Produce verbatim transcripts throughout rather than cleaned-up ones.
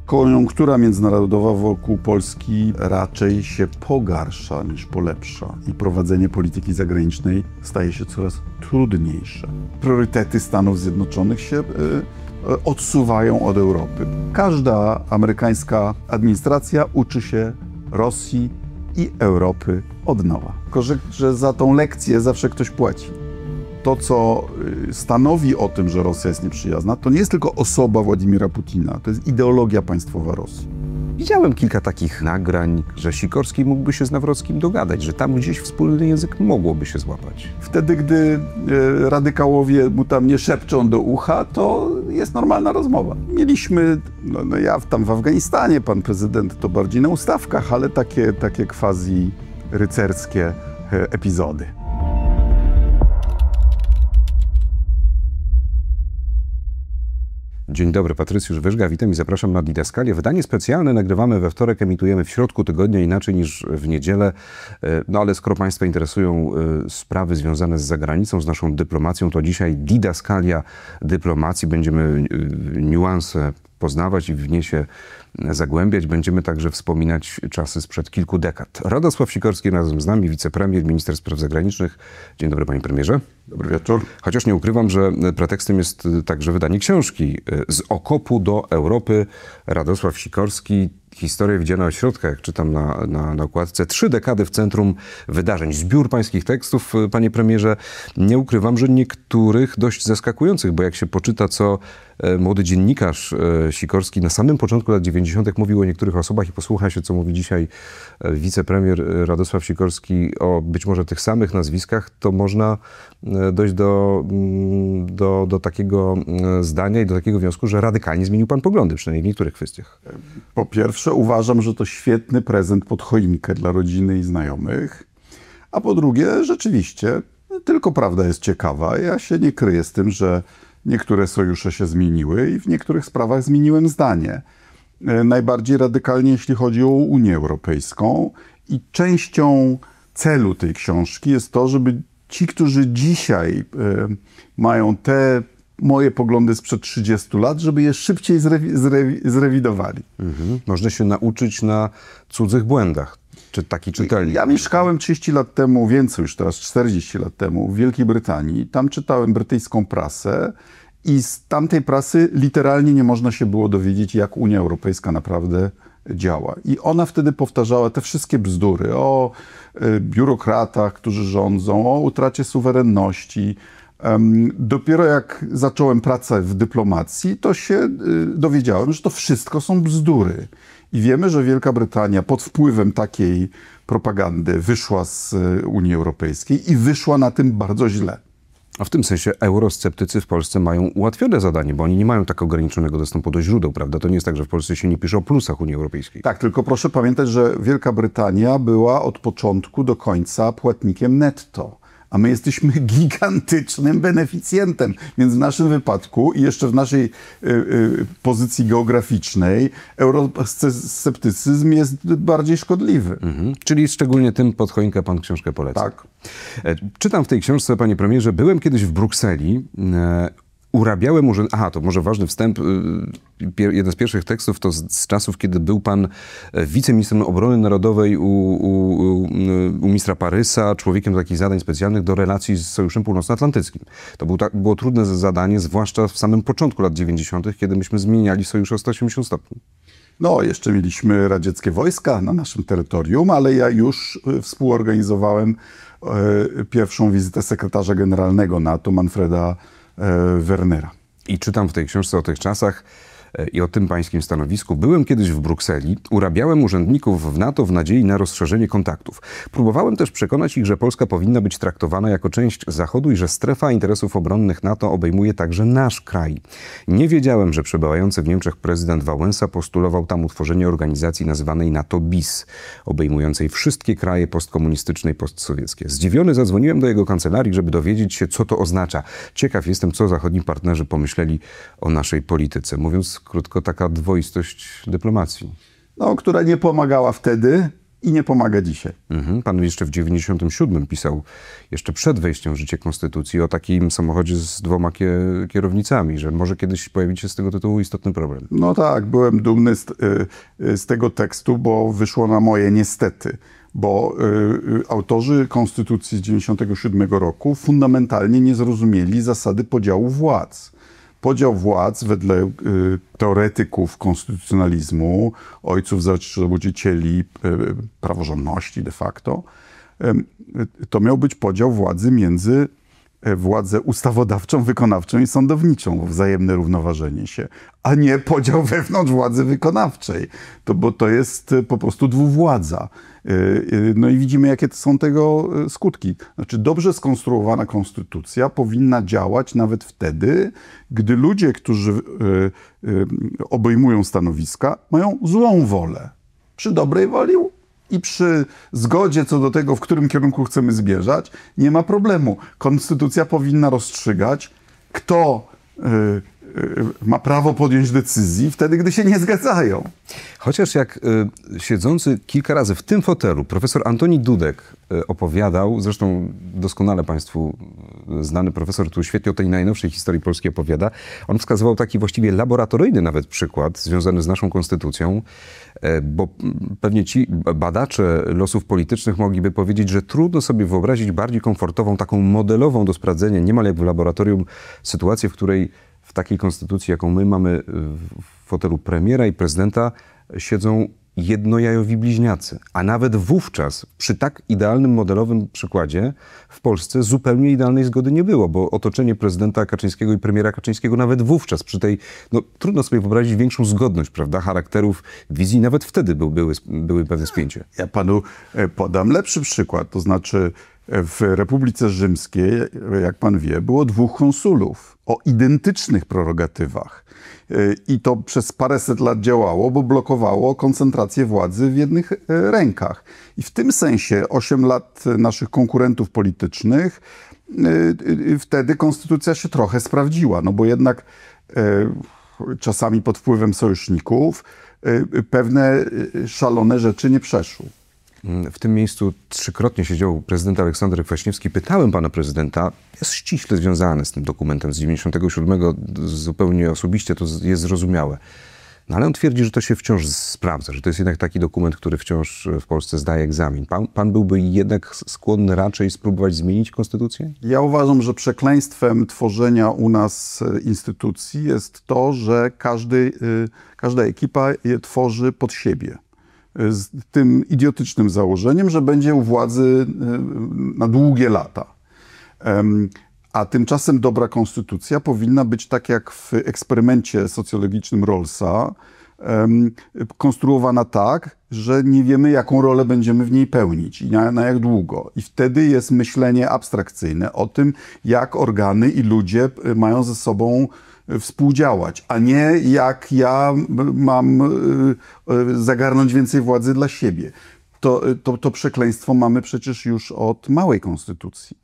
Koniunktura międzynarodowa wokół Polski raczej się pogarsza niż polepsza i prowadzenie polityki zagranicznej staje się coraz trudniejsze. Priorytety Stanów Zjednoczonych się y, y, odsuwają od Europy. Każda amerykańska administracja uczy się Rosji i Europy od nowa. Tylko, że, że za tą lekcję zawsze ktoś płaci. To, co stanowi o tym, że Rosja jest nieprzyjazna, to nie jest tylko osoba Władimira Putina, to jest ideologia państwowa Rosji. Widziałem kilka takich nagrań, że Sikorski mógłby się z Nawrockim dogadać, że tam gdzieś wspólny język mogłoby się złapać. Wtedy, gdy e, radykałowie mu tam nie szepczą do ucha, to jest normalna rozmowa. Mieliśmy, no, no ja tam w Afganistanie, pan prezydent to bardziej na ustawkach, ale takie, takie quasi rycerskie e, epizody. Dzień dobry, Patrycjusz Wyżga, witam i zapraszam na Didaskalię. Wydanie specjalne nagrywamy we wtorek, emitujemy w środku tygodnia, inaczej niż w niedzielę. No ale skoro Państwa interesują sprawy związane z zagranicą, z naszą dyplomacją, to dzisiaj Didaskalia dyplomacji. Będziemy niuanse poznawać i w nie się zagłębiać. Będziemy także wspominać czasy sprzed kilku dekad. Radosław Sikorski razem z nami, wicepremier, minister spraw zagranicznych. Dzień dobry, panie premierze. Dobry wieczór. Chociaż nie ukrywam, że pretekstem jest także wydanie książki Z okopu do Europy. Radosław Sikorski. Historia widziana od środka, jak czytam na, na, na okładce. Trzy dekady w centrum wydarzeń. Zbiór pańskich tekstów, panie premierze. Nie ukrywam, że niektórych dość zaskakujących, bo jak się poczyta, co młody dziennikarz Sikorski na samym początku lat dziewięćdziesiątych mówił o niektórych osobach i posłucha się, co mówi dzisiaj wicepremier Radosław Sikorski o być może tych samych nazwiskach, to można dojść do, do, do takiego zdania i do takiego wniosku, że radykalnie zmienił pan poglądy, przynajmniej w niektórych kwestiach. Po pierwsze, uważam, że to świetny prezent pod choinkę dla rodziny i znajomych. A po drugie, rzeczywiście, tylko prawda jest ciekawa. Ja się nie kryję z tym, że niektóre sojusze się zmieniły i w niektórych sprawach zmieniłem zdanie. Najbardziej radykalnie, jeśli chodzi o Unię Europejską. I częścią celu tej książki jest to, żeby ci, którzy dzisiaj y, mają te moje poglądy sprzed trzydziestu lat, żeby je szybciej zrewi zrewi zrewidowali. Mhm. Można się nauczyć na cudzych błędach. Czy taki czytelnik? Ja mieszkałem trzydzieści lat temu, więcej już teraz, czterdzieści lat temu w Wielkiej Brytanii. Tam czytałem brytyjską prasę i z tamtej prasy literalnie nie można się było dowiedzieć, jak Unia Europejska naprawdę działa. I ona wtedy powtarzała te wszystkie bzdury o y, biurokratach, którzy rządzą, o utracie suwerenności. Um, dopiero jak zacząłem pracę w dyplomacji, to się y, dowiedziałem, że to wszystko są bzdury. I wiemy, że Wielka Brytania pod wpływem takiej propagandy wyszła z y, Unii Europejskiej i wyszła na tym bardzo źle. A w tym sensie eurosceptycy w Polsce mają ułatwione zadanie, bo oni nie mają tak ograniczonego dostępu do źródeł, prawda? To nie jest tak, że w Polsce się nie pisze o plusach Unii Europejskiej. Tak, tylko proszę pamiętać, że Wielka Brytania była od początku do końca płatnikiem netto. A my jesteśmy gigantycznym beneficjentem. Więc w naszym wypadku i jeszcze w naszej y, y, pozycji geograficznej eurosceptycyzm jest bardziej szkodliwy. Mhm. Czyli szczególnie tym pod choinkę pan książkę poleca. Tak. Czytam w tej książce, panie premierze, byłem kiedyś w Brukseli, e, urabiałem urząd... Aha, to może ważny wstęp. Jeden z pierwszych tekstów to z, z czasów, kiedy był pan wiceministrem obrony narodowej u, u, u, u ministra Parysa, człowiekiem takich zadań specjalnych do relacji z Sojuszem Północnoatlantyckim. To był tak, było trudne zadanie, zwłaszcza w samym początku lat dziewięćdziesiątych, kiedy myśmy zmieniali sojusz o sto osiemdziesiąt stopni. No, jeszcze mieliśmy radzieckie wojska na naszym terytorium, ale ja już współorganizowałem e, pierwszą wizytę sekretarza generalnego NATO, Manfreda e, Wernera. I czytam w tej książce o tych czasach i o tym pańskim stanowisku. Byłem kiedyś w Brukseli, urabiałem urzędników w NATO w nadziei na rozszerzenie kontaktów. Próbowałem też przekonać ich, że Polska powinna być traktowana jako część Zachodu i że strefa interesów obronnych NATO obejmuje także nasz kraj. Nie wiedziałem, że przebywający w Niemczech prezydent Wałęsa postulował tam utworzenie organizacji nazywanej NATO bis, obejmującej wszystkie kraje postkomunistyczne i postsowieckie. Zdziwiony zadzwoniłem do jego kancelarii, żeby dowiedzieć się, co to oznacza. Ciekaw jestem, co zachodni partnerzy pomyśleli o naszej polityce. Mówiąc krótko, taka dwoistość dyplomacji. No, która nie pomagała wtedy, i nie pomaga dzisiaj. Mhm. Pan jeszcze w dziewięćdziesiątym siódmym pisał, jeszcze przed wejściem w życie konstytucji, o takim samochodzie z dwoma kierownicami, że może kiedyś pojawić się z tego tytułu istotny problem. No tak, byłem dumny z, z tego tekstu, bo wyszło na moje niestety. Bo y, autorzy Konstytucji z dziewięćdziesiątego siódmego roku fundamentalnie nie zrozumieli zasady podziału władz. Podział władz wedle y, teoretyków konstytucjonalizmu, ojców założycieli y, praworządności de facto, y, to miał być podział władzy między władzę ustawodawczą, wykonawczą i sądowniczą, wzajemne równoważenie się, a nie podział wewnątrz władzy wykonawczej, to, bo to jest po prostu dwuwładza. No i widzimy, jakie to są tego skutki. Znaczy, dobrze skonstruowana konstytucja powinna działać nawet wtedy, gdy ludzie, którzy obejmują stanowiska, mają złą wolę. Przy dobrej woli i przy zgodzie co do tego, w którym kierunku chcemy zmierzać, nie ma problemu. Konstytucja powinna rozstrzygać, kto y, y, ma prawo podjąć decyzji wtedy, gdy się nie zgadzają. Chociaż jak y, siedzący kilka razy w tym fotelu profesor Antoni Dudek y, opowiadał, zresztą doskonale państwu znany profesor, który świetnie o tej najnowszej historii Polski opowiada, on wskazywał taki właściwie laboratoryjny nawet przykład związany z naszą konstytucją, y, bo pewnie ci badacze losów politycznych mogliby powiedzieć, że trudno sobie wyobrazić bardziej komfortową, taką modelową do sprawdzenia, niemal jak w laboratorium, sytuację, w której w takiej konstytucji, jaką my mamy w fotelu premiera i prezydenta, siedzą jednojajowi bliźniacy. A nawet wówczas, przy tak idealnym modelowym przykładzie, w Polsce zupełnie idealnej zgody nie było, bo otoczenie prezydenta Kaczyńskiego i premiera Kaczyńskiego nawet wówczas, przy tej, no trudno sobie wyobrazić większą zgodność, prawda, charakterów, wizji, nawet wtedy był, były, były pewne spięcie. Ja panu podam lepszy przykład, to znaczy w Republice Rzymskiej, jak pan wie, było dwóch konsulów o identycznych prerogatywach. I to przez paręset lat działało, bo blokowało koncentrację władzy w jednych rękach. I w tym sensie osiem lat naszych konkurentów politycznych, wtedy konstytucja się trochę sprawdziła, no bo jednak czasami pod wpływem sojuszników pewne szalone rzeczy nie przeszły. W tym miejscu trzykrotnie siedział prezydent Aleksander Kwaśniewski. Pytałem pana prezydenta, jest ściśle związany z tym dokumentem z dziewięćdziesiątego siódmego, zupełnie osobiście to jest zrozumiałe. No ale on twierdzi, że to się wciąż sprawdza, że to jest jednak taki dokument, który wciąż w Polsce zdaje egzamin. Pan, pan byłby jednak skłonny raczej spróbować zmienić konstytucję? Ja uważam, że przekleństwem tworzenia u nas instytucji jest to, że każdy, każda ekipa je tworzy pod siebie. Z tym idiotycznym założeniem, że będzie u władzy na długie lata. A tymczasem dobra konstytucja powinna być tak jak w eksperymencie socjologicznym Rawlsa, konstruowana tak, że nie wiemy, jaką rolę będziemy w niej pełnić i na, na jak długo. I wtedy jest myślenie abstrakcyjne o tym, jak organy i ludzie mają ze sobą współdziałać, a nie jak ja mam zagarnąć więcej władzy dla siebie. To, to, to przekleństwo mamy przecież już od małej konstytucji.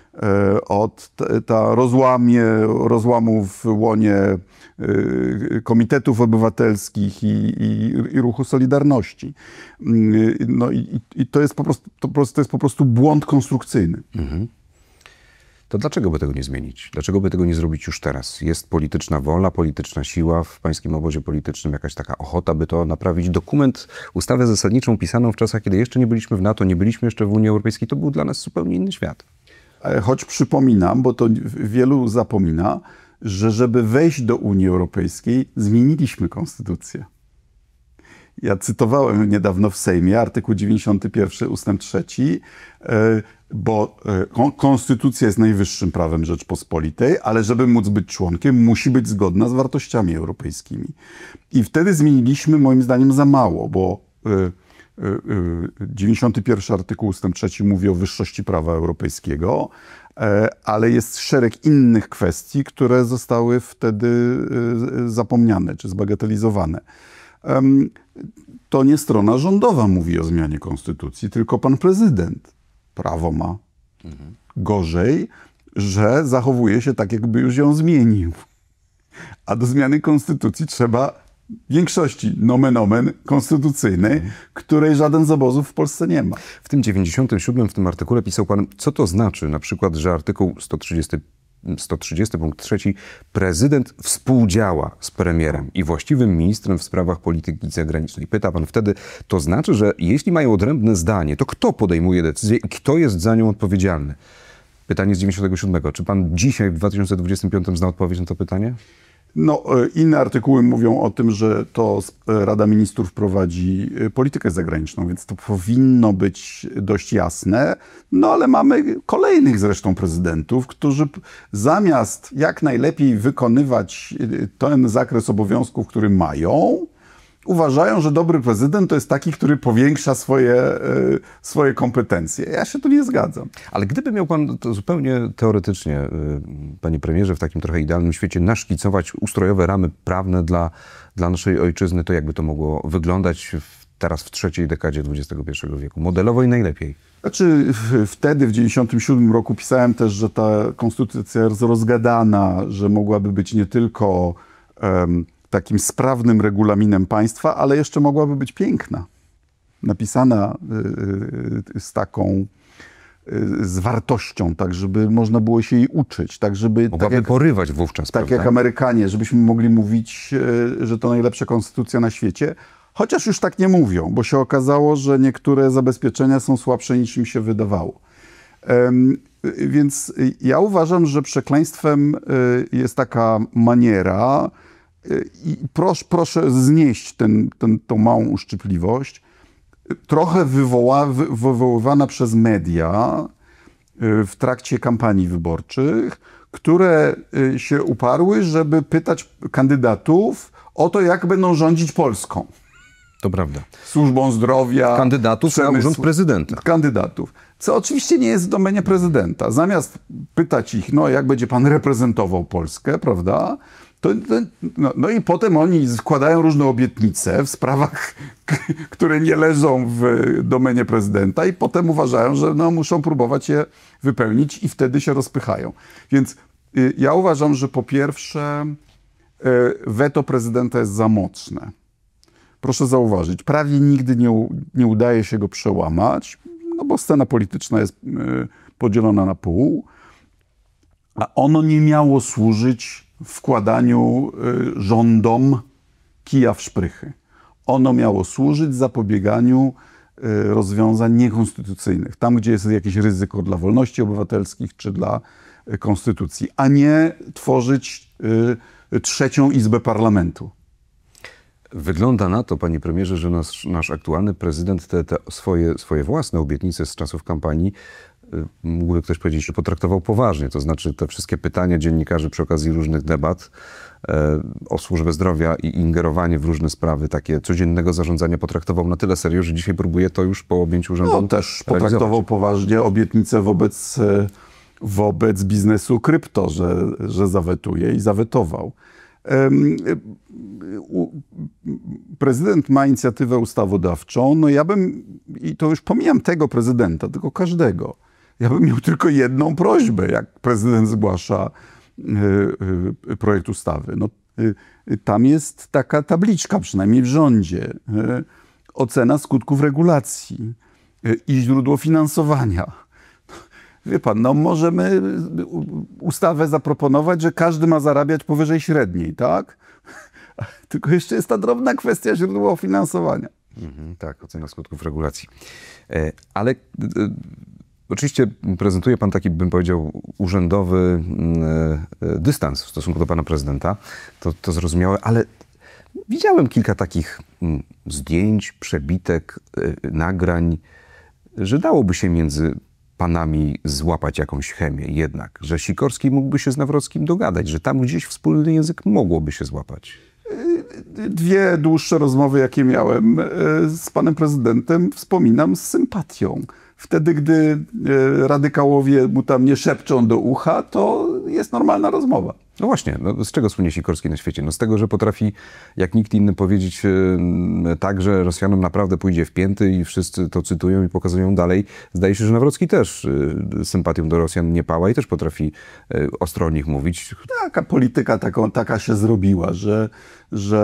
Od ta rozłamie, rozłamu w łonie komitetów obywatelskich i, i, i ruchu Solidarności. No i, i to, jest po prostu, to, to jest po prostu błąd konstrukcyjny. Mhm. To dlaczego by tego nie zmienić? Dlaczego by tego nie zrobić już teraz? Jest polityczna wola, polityczna siła w pańskim obozie politycznym, jakaś taka ochota, by to naprawić? Dokument, ustawę zasadniczą pisaną w czasach, kiedy jeszcze nie byliśmy w NATO, nie byliśmy jeszcze w Unii Europejskiej, to był dla nas zupełnie inny świat. Choć przypominam, bo to wielu zapomina, że żeby wejść do Unii Europejskiej, zmieniliśmy konstytucję. Ja cytowałem niedawno w Sejmie artykuł dziewięćdziesiąty pierwszy ustęp trzeci, bo konstytucja jest najwyższym prawem Rzeczpospolitej, ale żeby móc być członkiem, musi być zgodna z wartościami europejskimi. I wtedy zmieniliśmy moim zdaniem za mało, bo dziewięćdziesiąty pierwszy artykuł ustęp trzeci mówi o wyższości prawa europejskiego, ale jest szereg innych kwestii, które zostały wtedy zapomniane czy zbagatelizowane. To nie strona rządowa mówi o zmianie konstytucji, tylko pan prezydent. Prawo ma. Gorzej, że zachowuje się tak, jakby już ją zmienił. A do zmiany konstytucji trzeba większości nomen omen konstytucyjnej, której żaden z obozów w Polsce nie ma. W tym dziewięćdziesiątym siódmym, w tym artykule pisał pan, co to znaczy na przykład, że artykuł sto trzydziesty, sto trzydziesty punkt trzeci, prezydent współdziała z premierem i właściwym ministrem w sprawach polityki zagranicznej. Pyta pan wtedy, to znaczy, że jeśli mają odrębne zdanie, to kto podejmuje decyzję i kto jest za nią odpowiedzialny? Pytanie z dziewięćdziesiątego siódmego. Czy pan dzisiaj w dwa tysiące dwudziestym piątym zna odpowiedź na to pytanie? No, inne artykuły mówią o tym, że to Rada Ministrów prowadzi politykę zagraniczną, więc to powinno być dość jasne. No, ale mamy kolejnych zresztą prezydentów, którzy zamiast jak najlepiej wykonywać ten zakres obowiązków, który mają, uważają, że dobry prezydent to jest taki, który powiększa swoje, swoje kompetencje. Ja się tu nie zgadzam. Ale gdyby miał pan to zupełnie teoretycznie, panie premierze, w takim trochę idealnym świecie naszkicować ustrojowe ramy prawne dla, dla naszej ojczyzny, to jakby to mogło wyglądać w, teraz w trzeciej dekadzie dwudziestego pierwszego wieku? Modelowo i najlepiej. Znaczy, wtedy w dziewięćdziesiątym siódmym roku pisałem też, że ta konstytucja jest rozgadana, że mogłaby być nie tylko um, takim sprawnym regulaminem państwa, ale jeszcze mogłaby być piękna. Napisana y, y, z taką y, z wartością, tak żeby można było się jej uczyć. Tak, żeby, mogłaby tak jak, porywać wówczas, tak prawda? jak Amerykanie, żebyśmy mogli mówić, y, że to najlepsza konstytucja na świecie. Chociaż już tak nie mówią, bo się okazało, że niektóre zabezpieczenia są słabsze niż im się wydawało. Um, więc ja uważam, że przekleństwem y, jest taka maniera, i proszę, proszę znieść ten, ten, tą małą uszczypliwość, trochę wywoła, wywoływana przez media w trakcie kampanii wyborczych, które się uparły, żeby pytać kandydatów o to, jak będą rządzić Polską. To prawda. Służbą zdrowia. Kandydatów przemysł, na urząd prezydenta. Kandydatów. Co oczywiście nie jest w domenie prezydenta. Zamiast pytać ich, no jak będzie pan reprezentował Polskę, prawda? To, to, no, no i potem oni składają różne obietnice w sprawach, które nie leżą w domenie prezydenta i potem uważają, że no, muszą próbować je wypełnić i wtedy się rozpychają. Więc y, ja uważam, że po pierwsze y, weto prezydenta jest za mocne. Proszę zauważyć, prawie nigdy nie, u, nie udaje się go przełamać, no bo scena polityczna jest y, podzielona na pół, a ono nie miało służyć wkładaniu y, rządom kija w szprychy. Ono miało służyć zapobieganiu y, rozwiązań niekonstytucyjnych, tam gdzie jest jakieś ryzyko dla wolności obywatelskich czy dla y, konstytucji, a nie tworzyć y, trzecią izbę parlamentu. Wygląda na to, panie premierze, że nasz, nasz aktualny prezydent te, te swoje, swoje własne obietnice z czasów kampanii, mógłby ktoś powiedzieć, że potraktował poważnie. To znaczy te wszystkie pytania dziennikarzy przy okazji różnych debat e, o służbę zdrowia i ingerowanie w różne sprawy, takie codziennego zarządzania potraktował na tyle serio, że dzisiaj próbuje to już po objęciu urzędu No też potraktował poważnie obietnicę wobec, wobec biznesu krypto, że, że zawetuje i zawetował. Prezydent ma inicjatywę ustawodawczą, no ja bym, i to już pomijam tego prezydenta, tylko każdego, ja bym miał tylko jedną prośbę, jak prezydent zgłasza projekt ustawy. No, tam jest taka tabliczka, przynajmniej w rządzie, ocena skutków regulacji i źródło finansowania. Wie pan, no możemy ustawę zaproponować, że każdy ma zarabiać powyżej średniej, tak? Tylko jeszcze jest ta drobna kwestia źródła finansowania. Mhm, tak, ocena skutków regulacji. E, ale e, oczywiście prezentuje pan taki, bym powiedział, urzędowy e, dystans w stosunku do pana prezydenta. To, to zrozumiałe, ale widziałem kilka takich m, zdjęć, przebitek, e, nagrań, że dałoby się między panami złapać jakąś chemię jednak, że Sikorski mógłby się z Nawrockim dogadać, że tam gdzieś wspólny język mogłoby się złapać. Dwie dłuższe rozmowy, jakie miałem z panem prezydentem, wspominam z sympatią. Wtedy, gdy radykałowie mu tam nie szepczą do ucha, to jest normalna rozmowa. No właśnie, no z czego słynie Sikorski na świecie? No z tego, że potrafi jak nikt inny powiedzieć yy, tak, że Rosjanom naprawdę pójdzie w pięty i wszyscy to cytują i pokazują dalej. Zdaje się, że Nawrocki też yy, sympatią do Rosjan nie pała i też potrafi yy, ostro o nich mówić. Taka polityka taką, taka się zrobiła, że, że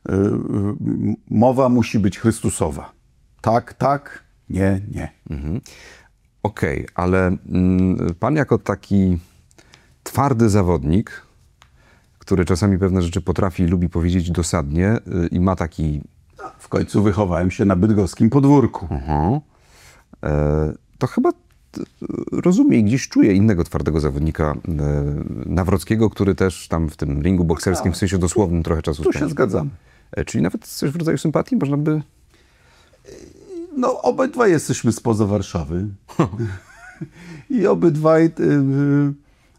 mowa musi być Chrystusowa. Tak, tak, nie, nie. Mhm. Okej, okay, ale mm, pan jako taki twardy zawodnik, który czasami pewne rzeczy potrafi i lubi powiedzieć dosadnie y, i ma taki... W końcu wychowałem się na bydgoskim podwórku. Uh-huh. e, to chyba t, rozumie i gdzieś czuje innego twardego zawodnika e, Nawrockiego, który też tam w tym ringu bokserskim w sensie dosłownym trochę czasu Tu spędził. się zgadzam. E, czyli nawet coś w rodzaju sympatii można by... No, obydwaj jesteśmy spoza Warszawy. I obydwaj... Y, y,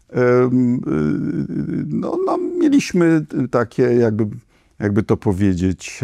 No, no, mieliśmy takie, jakby, jakby to powiedzieć,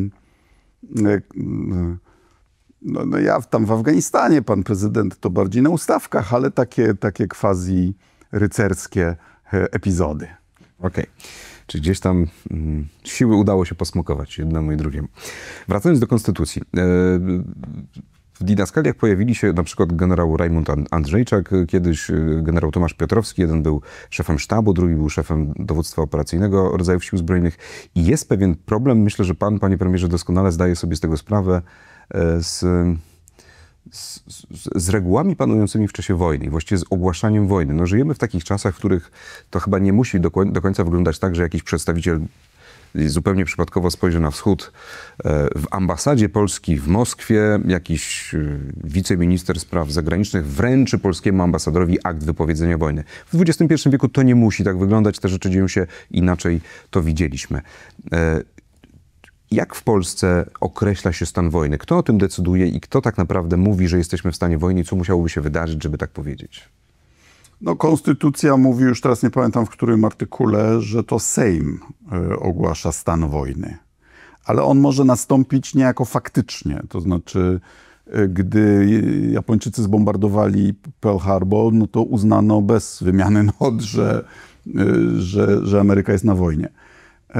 no, no ja tam w Afganistanie, pan prezydent to bardziej na ustawkach, ale takie, takie quasi rycerskie epizody. Okej. Okay. Czy gdzieś tam mm, siły udało się posmokować jednemu i drugiemu. Wracając do konstytucji. W didaskaliach pojawili się na przykład generał Rajmund Andrzejczak, kiedyś generał Tomasz Piotrowski. Jeden był szefem sztabu, drugi był szefem dowództwa operacyjnego rodzajów sił zbrojnych. I jest pewien problem, myślę, że pan, panie premierze, doskonale zdaje sobie z tego sprawę, z, z, z regułami panującymi w czasie wojny i właściwie z ogłaszaniem wojny. No, żyjemy w takich czasach, w których to chyba nie musi do, do końca wyglądać tak, że jakiś przedstawiciel zupełnie przypadkowo spojrzy na wschód. W ambasadzie Polski w Moskwie jakiś wiceminister spraw zagranicznych wręczy polskiemu ambasadorowi akt wypowiedzenia wojny. W dwudziestym pierwszym wieku to nie musi tak wyglądać, te rzeczy dzieją się inaczej, to widzieliśmy. Jak w Polsce określa się stan wojny? Kto o tym decyduje i kto tak naprawdę mówi, że jesteśmy w stanie wojny i co musiałoby się wydarzyć, żeby tak powiedzieć? No, konstytucja mówi, już teraz nie pamiętam w którym artykule, że to Sejm y, ogłasza stan wojny. Ale on może nastąpić niejako faktycznie. To znaczy, y, gdy Japończycy zbombardowali Pearl Harbor, no to uznano bez wymiany not, że, y, że, że Ameryka jest na wojnie. Y,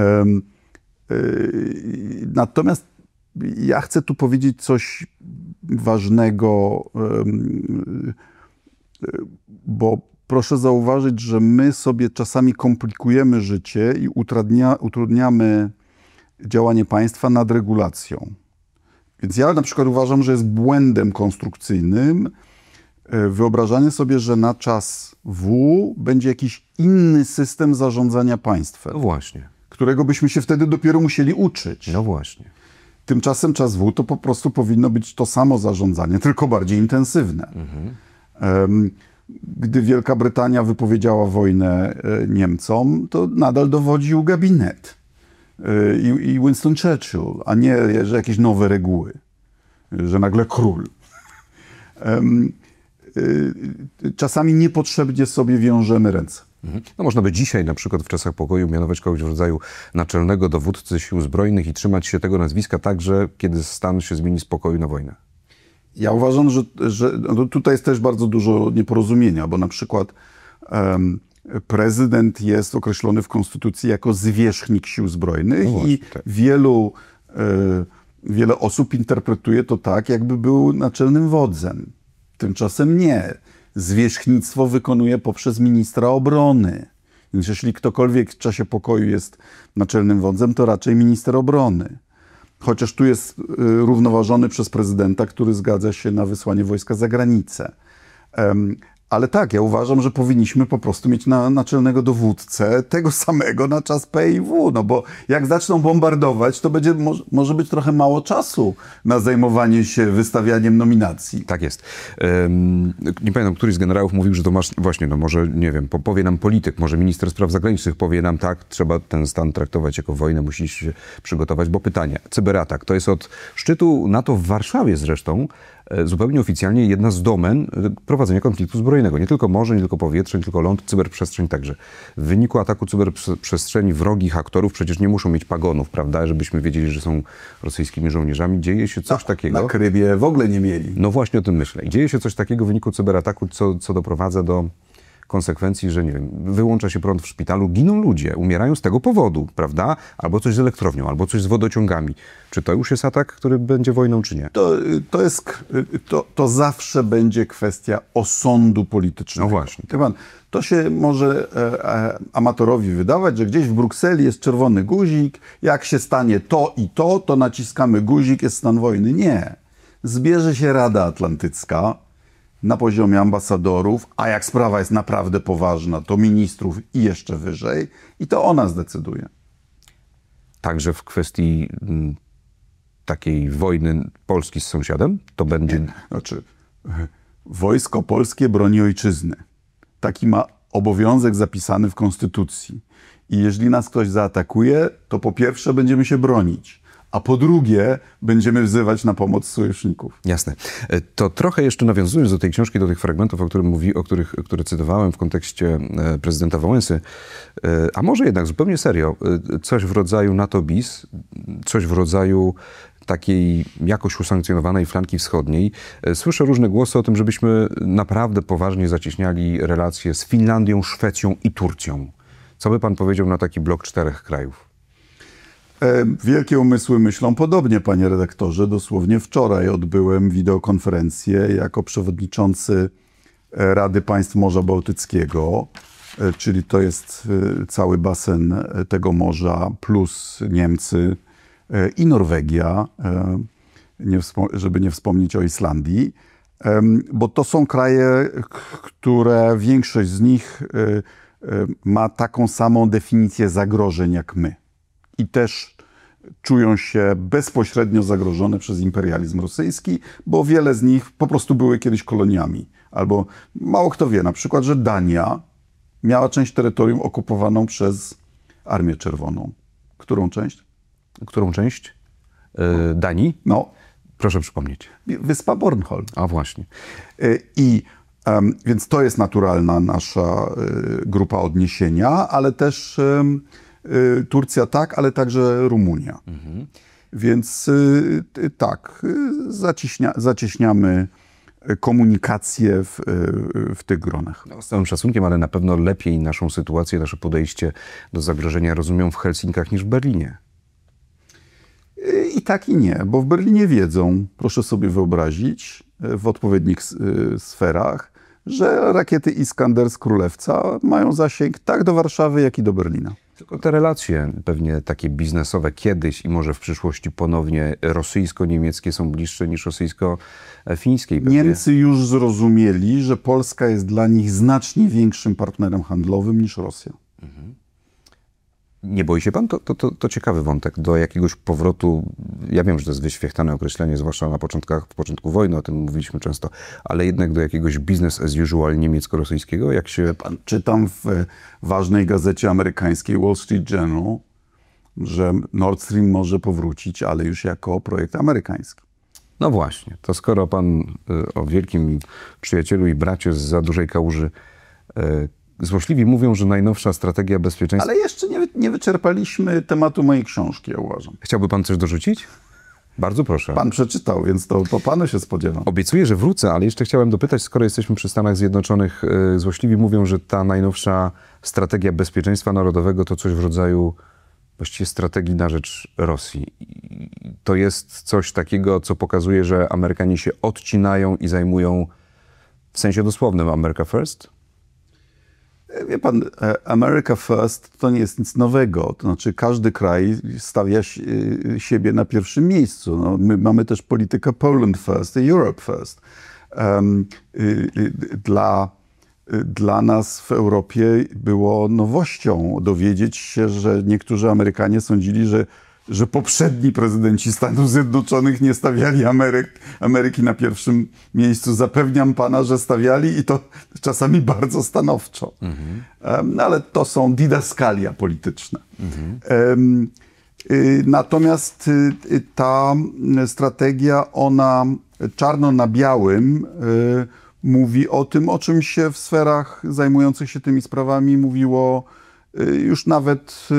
y, natomiast ja chcę tu powiedzieć coś ważnego, y, y, bo proszę zauważyć, że my sobie czasami komplikujemy życie i utrudnia, utrudniamy działanie państwa nad regulacją. Więc ja na przykład uważam, że jest błędem konstrukcyjnym wyobrażanie sobie, że na czas W będzie jakiś inny system zarządzania państwem. No właśnie. Którego byśmy się wtedy dopiero musieli uczyć. No właśnie. Tymczasem czas W to po prostu powinno być to samo zarządzanie, tylko bardziej intensywne. Mhm. Um, Gdy Wielka Brytania wypowiedziała wojnę Niemcom, to nadal dowodził gabinet i, i Winston Churchill, a nie, że jakieś nowe reguły, że nagle król. Czasami niepotrzebnie sobie wiążemy ręce. No można by dzisiaj na przykład w czasach pokoju mianować kogoś w rodzaju naczelnego dowódcy sił zbrojnych i trzymać się tego nazwiska także, kiedy stan się zmieni z pokoju na wojnę. Ja uważam, że, że no tutaj jest też bardzo dużo nieporozumienia, bo na przykład um, prezydent jest określony w konstytucji jako zwierzchnik sił zbrojnych no właśnie, i tak. wielu, y, wiele osób interpretuje to tak, jakby był naczelnym wodzem. Tymczasem nie. Zwierzchnictwo wykonuje poprzez ministra obrony. Więc jeśli ktokolwiek w czasie pokoju jest naczelnym wodzem, to raczej minister obrony. Chociaż tu jest równoważony przez prezydenta, który zgadza się na wysłanie wojska za granicę. Um, ale tak, ja uważam, że powinniśmy po prostu mieć na, naczelnego dowódcę tego samego na czas P I W, no bo jak zaczną bombardować, to będzie, może, może być trochę mało czasu na zajmowanie się wystawianiem nominacji. Tak jest. Um, nie pamiętam, któryś z generałów mówił, że to masz, właśnie, no może, nie wiem, powie nam polityk, może minister spraw zagranicznych powie nam tak, trzeba ten stan traktować jako wojnę, musi się przygotować, bo pytanie, cyberatak, to jest od szczytu NATO w Warszawie zresztą, zupełnie oficjalnie jedna z domen prowadzenia konfliktu zbrojnego. Nie tylko morze, nie tylko powietrze, nie tylko ląd, cyberprzestrzeń także. W wyniku ataku cyberprzestrzeni wrogich aktorów przecież nie muszą mieć pagonów, prawda, żebyśmy wiedzieli, że są rosyjskimi żołnierzami. Dzieje się coś na, takiego. Na Krymie w ogóle nie mieli. No właśnie o tym myślę. I dzieje się coś takiego w wyniku cyberataku, co, co doprowadza do konsekwencji, że nie wiem, wyłącza się prąd w szpitalu, giną ludzie, umierają z tego powodu, prawda? Albo coś z elektrownią, albo coś z wodociągami. Czy to już jest atak, który będzie wojną, czy nie? To, to, jest, to, to zawsze będzie kwestia osądu politycznego. No właśnie. Wie pan, to się może e, e, amatorowi wydawać, że gdzieś w Brukseli jest czerwony guzik, jak się stanie to i to, to naciskamy guzik, jest stan wojny. Nie. Zbierze się Rada Atlantycka na poziomie ambasadorów, a jak sprawa jest naprawdę poważna, to ministrów i jeszcze wyżej, i to ona zdecyduje. Także w kwestii m, takiej wojny Polski z sąsiadem, to będzie... Nie. Znaczy, wojsko polskie broni ojczyzny. Taki ma obowiązek zapisany w Konstytucji. I jeżeli nas ktoś zaatakuje, to po pierwsze będziemy się bronić, a po drugie będziemy wzywać na pomoc sojuszników. Jasne. To trochę jeszcze nawiązując do tej książki, do tych fragmentów, o, którym mówi, o których które cytowałem w kontekście prezydenta Wałęsy, a może jednak zupełnie serio, coś w rodzaju NATO bis, coś w rodzaju takiej jakoś usankcjonowanej flanki wschodniej. Słyszę różne głosy o tym, żebyśmy naprawdę poważnie zacieśniali relacje z Finlandią, Szwecją i Turcją. Co by pan powiedział na taki blok czterech krajów? Wielkie umysły myślą podobnie, panie redaktorze. Dosłownie wczoraj odbyłem wideokonferencję jako przewodniczący Rady Państw Morza Bałtyckiego, czyli to jest cały basen tego morza, plus Niemcy i Norwegia, nie żeby nie wspomnieć o Islandii, bo to są kraje, które większość z nich ma taką samą definicję zagrożeń jak my. I też czują się bezpośrednio zagrożone przez imperializm rosyjski, bo wiele z nich po prostu były kiedyś koloniami. Albo mało kto wie, na przykład, że Dania miała część terytorium okupowaną przez Armię Czerwoną. Którą część? Którą część? Yy, Danii? No. Proszę przypomnieć. Wyspa Bornholm. A właśnie. I um, więc to jest naturalna nasza y, grupa odniesienia, ale też y, Turcja tak, ale także Rumunia. Mhm. Więc y, tak, y, zacieśnia, zacieśniamy komunikację w, w tych gronach. No, z całym szacunkiem, ale na pewno lepiej naszą sytuację, nasze podejście do zagrożenia rozumią w Helsinkach niż w Berlinie. I tak i nie, bo w Berlinie wiedzą, proszę sobie wyobrazić, w odpowiednich sferach, że rakiety Iskander z Królewca mają zasięg tak do Warszawy, jak i do Berlina. Tylko te relacje pewnie takie biznesowe kiedyś i może w przyszłości ponownie rosyjsko-niemieckie są bliższe niż rosyjsko-fińskie. Niemcy już zrozumieli, że Polska jest dla nich znacznie większym partnerem handlowym niż Rosja. Mhm. Nie boi się pan? To, to, to, to ciekawy wątek. Do jakiegoś powrotu, ja wiem, że to jest wyświechtane określenie, zwłaszcza na początkach, w początku wojny, o tym mówiliśmy często, ale jednak do jakiegoś business as usual niemiecko-rosyjskiego, jak się... Pan, czytam w ważnej gazecie amerykańskiej Wall Street Journal, że Nord Stream może powrócić, ale już jako projekt amerykański. No właśnie, to skoro pan y, o wielkim przyjacielu i bracie z za dużej kałuży y, złośliwi mówią, że najnowsza strategia bezpieczeństwa... Ale jeszcze nie, nie wyczerpaliśmy tematu mojej książki, ja uważam. Chciałby pan coś dorzucić? Bardzo proszę. Pan przeczytał, więc to po panu się spodziewam. Obiecuję, że wrócę, ale jeszcze chciałem dopytać, skoro jesteśmy przy Stanach Zjednoczonych, yy, złośliwi mówią, że ta najnowsza strategia bezpieczeństwa narodowego to coś w rodzaju właściwie strategii na rzecz Rosji. I to jest coś takiego, co pokazuje, że Amerykanie się odcinają i zajmują w sensie dosłownym America First? Wie pan, America First to nie jest nic nowego. To znaczy każdy kraj stawia siebie na pierwszym miejscu. No, my mamy też politykę Poland First i Europe First. Um, dla, dla nas w Europie było nowością dowiedzieć się, że niektórzy Amerykanie sądzili, że że poprzedni prezydenci Stanów Zjednoczonych nie stawiali Ameryk, Ameryki na pierwszym miejscu. Zapewniam pana, że stawiali i to czasami bardzo stanowczo. Mhm. Um, ale to są didaskalia polityczne. Mhm. Um, y, natomiast y, ta strategia, ona czarno na białym y, mówi o tym, o czym się w sferach zajmujących się tymi sprawami mówiło już nawet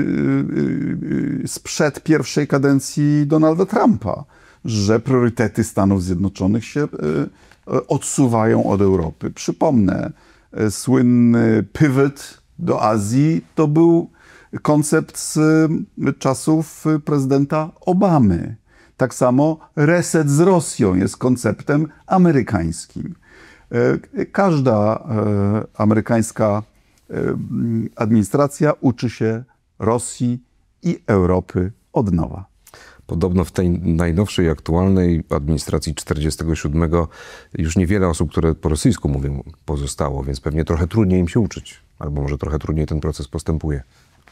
sprzed pierwszej kadencji Donalda Trumpa, że priorytety Stanów Zjednoczonych się odsuwają od Europy. Przypomnę, słynny pivot do Azji to był koncept z czasów prezydenta Obamy. Tak samo reset z Rosją jest konceptem amerykańskim. Każda amerykańska administracja uczy się Rosji i Europy od nowa. Podobno w tej najnowszej, aktualnej administracji czterdziestego siódmego już niewiele osób, które po rosyjsku mówią, pozostało, więc pewnie trochę trudniej im się uczyć. Albo może trochę trudniej ten proces postępuje.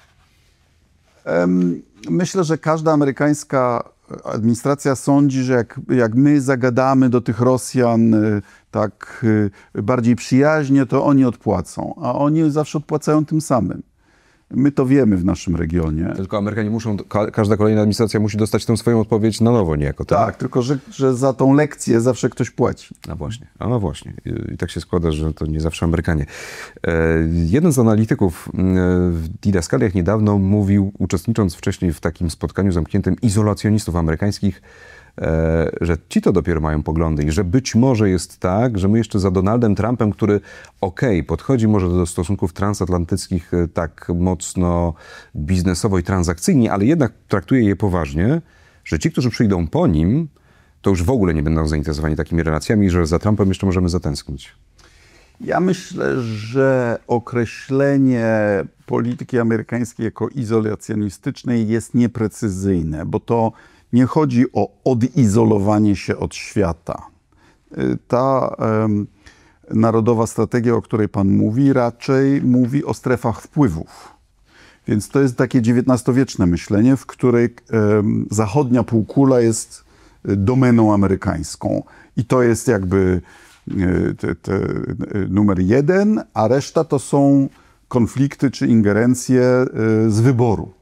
Myślę, że każda amerykańska administracja sądzi, że jak, jak my zagadamy do tych Rosjan tak bardziej przyjaźnie, to oni odpłacą. A oni zawsze odpłacają tym samym. My to wiemy w naszym regionie. Tylko Amerykanie muszą, ka każda kolejna administracja musi dostać tę swoją odpowiedź na nowo niejako, tak? Tak, tylko że, że za tą lekcję zawsze ktoś płaci. No właśnie, a no właśnie. I, I tak się składa, że to nie zawsze Amerykanie. E, jeden z analityków e, w Didaskaliach niedawno mówił, uczestnicząc wcześniej w takim spotkaniu zamkniętym izolacjonistów amerykańskich, E, że ci to dopiero mają poglądy i że być może jest tak, że my jeszcze za Donaldem Trumpem, który okej, okay, podchodzi może do stosunków transatlantyckich e, tak mocno biznesowo i transakcyjnie, ale jednak traktuje je poważnie, że ci, którzy przyjdą po nim, to już w ogóle nie będą zainteresowani takimi relacjami, że za Trumpem jeszcze możemy zatęsknić. Ja myślę, że określenie polityki amerykańskiej jako izolacjonistycznej jest nieprecyzyjne, bo to nie chodzi o odizolowanie się od świata. Ta um, narodowa strategia, o której pan mówi, raczej mówi o strefach wpływów. Więc to jest takie dziewiętnastowieczne myślenie, w której um, zachodnia półkula jest domeną amerykańską. I to jest jakby te, te, numer jeden, a reszta to są konflikty czy ingerencje z wyboru.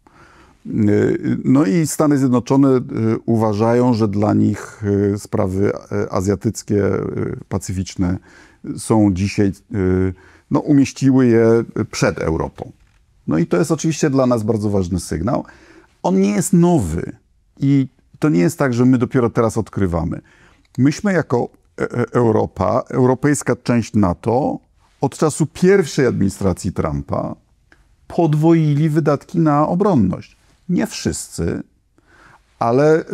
No i Stany Zjednoczone uważają, że dla nich sprawy azjatyckie, pacyficzne są dzisiaj, no umieściły je przed Europą. No i to jest oczywiście dla nas bardzo ważny sygnał. On nie jest nowy i to nie jest tak, że my dopiero teraz odkrywamy. Myśmy jako Europa, europejska część NATO, od czasu pierwszej administracji Trumpa podwoili wydatki na obronność. Nie wszyscy, ale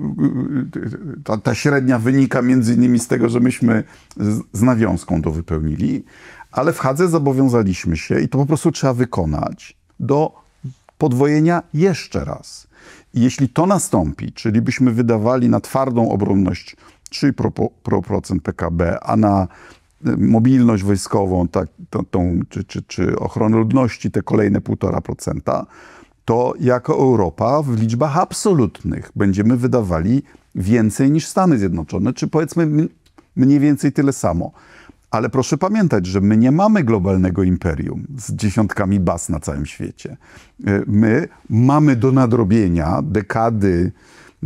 ta, ta średnia wynika między innymi z tego, że myśmy z, z nawiązką to wypełnili, ale w Hadze zobowiązaliśmy się, i to po prostu trzeba wykonać, do podwojenia jeszcze raz. I jeśli to nastąpi, czyli byśmy wydawali na twardą obronność trzy procent P K B, a na mobilność wojskową, tak, tą, tą, czy, czy, czy ochronę ludności te kolejne półtora procenta, to jako Europa w liczbach absolutnych będziemy wydawali więcej niż Stany Zjednoczone, czy powiedzmy mniej więcej tyle samo. Ale proszę pamiętać, że my nie mamy globalnego imperium z dziesiątkami baz na całym świecie. My mamy do nadrobienia dekady y,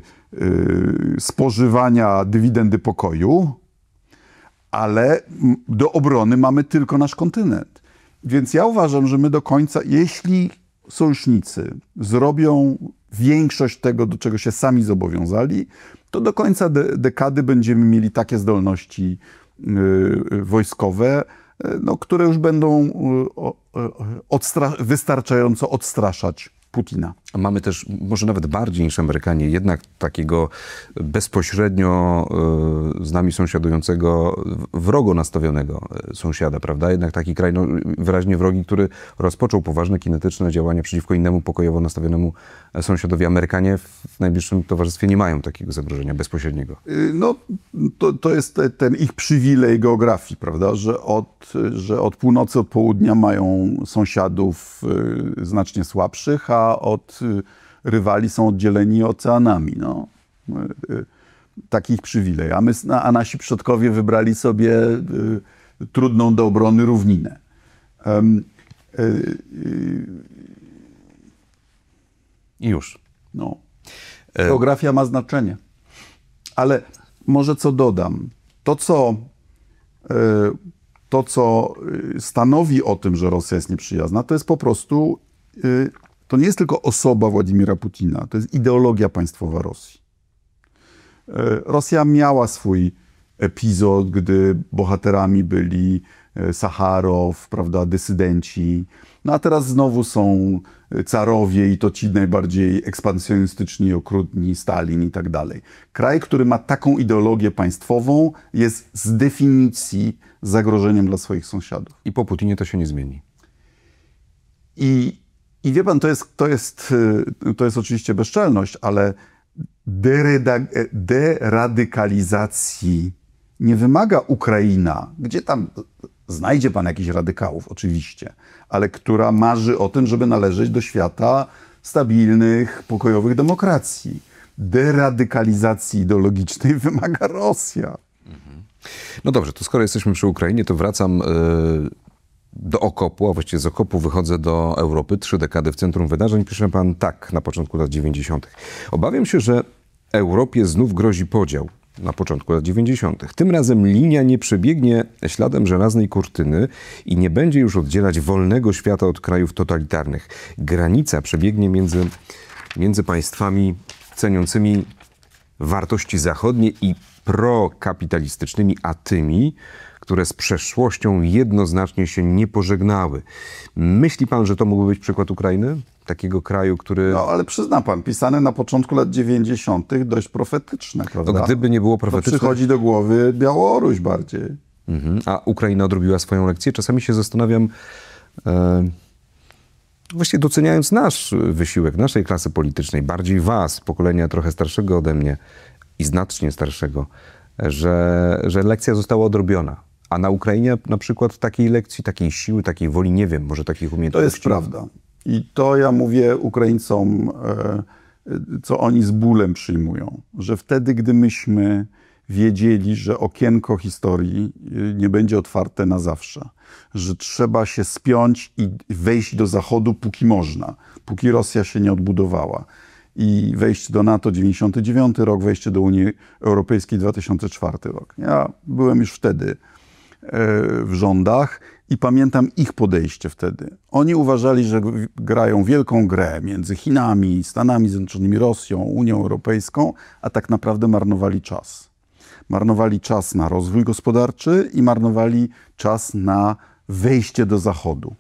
y, spożywania dywidendy pokoju, ale do obrony mamy tylko nasz kontynent. Więc ja uważam, że my do końca, jeśli sojusznicy zrobią większość tego, do czego się sami zobowiązali, to do końca de dekady będziemy mieli takie zdolności yy, wojskowe, yy, no, które już będą yy, wystarczająco odstraszać Putina. Mamy też, może nawet bardziej niż Amerykanie, jednak takiego bezpośrednio y, z nami sąsiadującego, wrogo nastawionego sąsiada, prawda? Jednak taki kraj no, wyraźnie wrogi, który rozpoczął poważne kinetyczne działania przeciwko innemu pokojowo nastawionemu sąsiadowi. Amerykanie w najbliższym towarzystwie nie mają takiego zagrożenia bezpośredniego. No, to, to jest ten ich przywilej geografii, prawda? Że od, że od północy, od południa mają sąsiadów y, znacznie słabszych, a od rywali są oddzieleni oceanami. No. Taki ich przywilej. A, my, a nasi przodkowie wybrali sobie y, trudną do obrony równinę. Um, y, y, I już. No. Geografia ma znaczenie. Ale może co dodam. To, co, y, to, co stanowi o tym, że Rosja jest nieprzyjazna, to jest po prostu... Y, To nie jest tylko osoba Władimira Putina, to jest ideologia państwowa Rosji. Rosja miała swój epizod, gdy bohaterami byli Sacharow, prawda, dysydenci. No a teraz znowu są carowie i to ci najbardziej ekspansjonistyczni, okrutni, Stalin i tak dalej. Kraj, który ma taką ideologię państwową, jest z definicji zagrożeniem dla swoich sąsiadów. I po Putinie to się nie zmieni. I, i wie pan, to jest, to, jest, to jest oczywiście bezczelność, ale dereda- deradykalizacji nie wymaga Ukraina, gdzie tam znajdzie pan jakichś radykałów, oczywiście, ale która marzy o tym, żeby należeć do świata stabilnych, pokojowych demokracji. Deradykalizacji ideologicznej wymaga Rosja. No dobrze, to skoro jesteśmy przy Ukrainie, to wracam yy, do okopu, a właściwie z okopu wychodzę do Europy. Trzy dekady w centrum wydarzeń. Pisze pan tak na początku lat dziewięćdziesiątych. Obawiam się, że Europie znów grozi podział. Na początku lat dziewięćdziesiątych. Tym razem linia nie przebiegnie śladem żelaznej kurtyny i nie będzie już oddzielać wolnego świata od krajów totalitarnych. Granica przebiegnie między, między państwami ceniącymi wartości zachodnie i prokapitalistycznymi, a tymi, które z przeszłością jednoznacznie się nie pożegnały. Myśli pan, że to mógłby być przykład Ukrainy? Takiego kraju, który... No, ale przyzna pan, pisane na początku lat dziewięćdziesiątych dość profetyczne, prawda? No, gdyby nie było profetyczne... To przychodzi do głowy Białoruś bardziej. Mhm. A Ukraina odrobiła swoją lekcję? Czasami się zastanawiam, e, właściwie doceniając nasz wysiłek, naszej klasy politycznej, bardziej was, pokolenia trochę starszego ode mnie i znacznie starszego, że, że lekcja została odrobiona. A na Ukrainie na przykład takiej lekcji, takiej siły, takiej woli, nie wiem, może takich umiejętności... To jest prawda. I to ja mówię Ukraińcom, co oni z bólem przyjmują, że wtedy, gdy myśmy wiedzieli, że okienko historii nie będzie otwarte na zawsze, że trzeba się spiąć i wejść do Zachodu, póki można, póki Rosja się nie odbudowała. I wejście do NATO dziewięćdziesiąty dziewiąty rok, wejście do Unii Europejskiej dwa tysiące czwarty rok. Ja byłem już wtedy w rządach i pamiętam ich podejście wtedy. Oni uważali, że grają wielką grę między Chinami, Stanami Zjednoczonymi, Rosją, Unią Europejską, a tak naprawdę marnowali czas. Marnowali czas na rozwój gospodarczy i marnowali czas na wejście do Zachodu.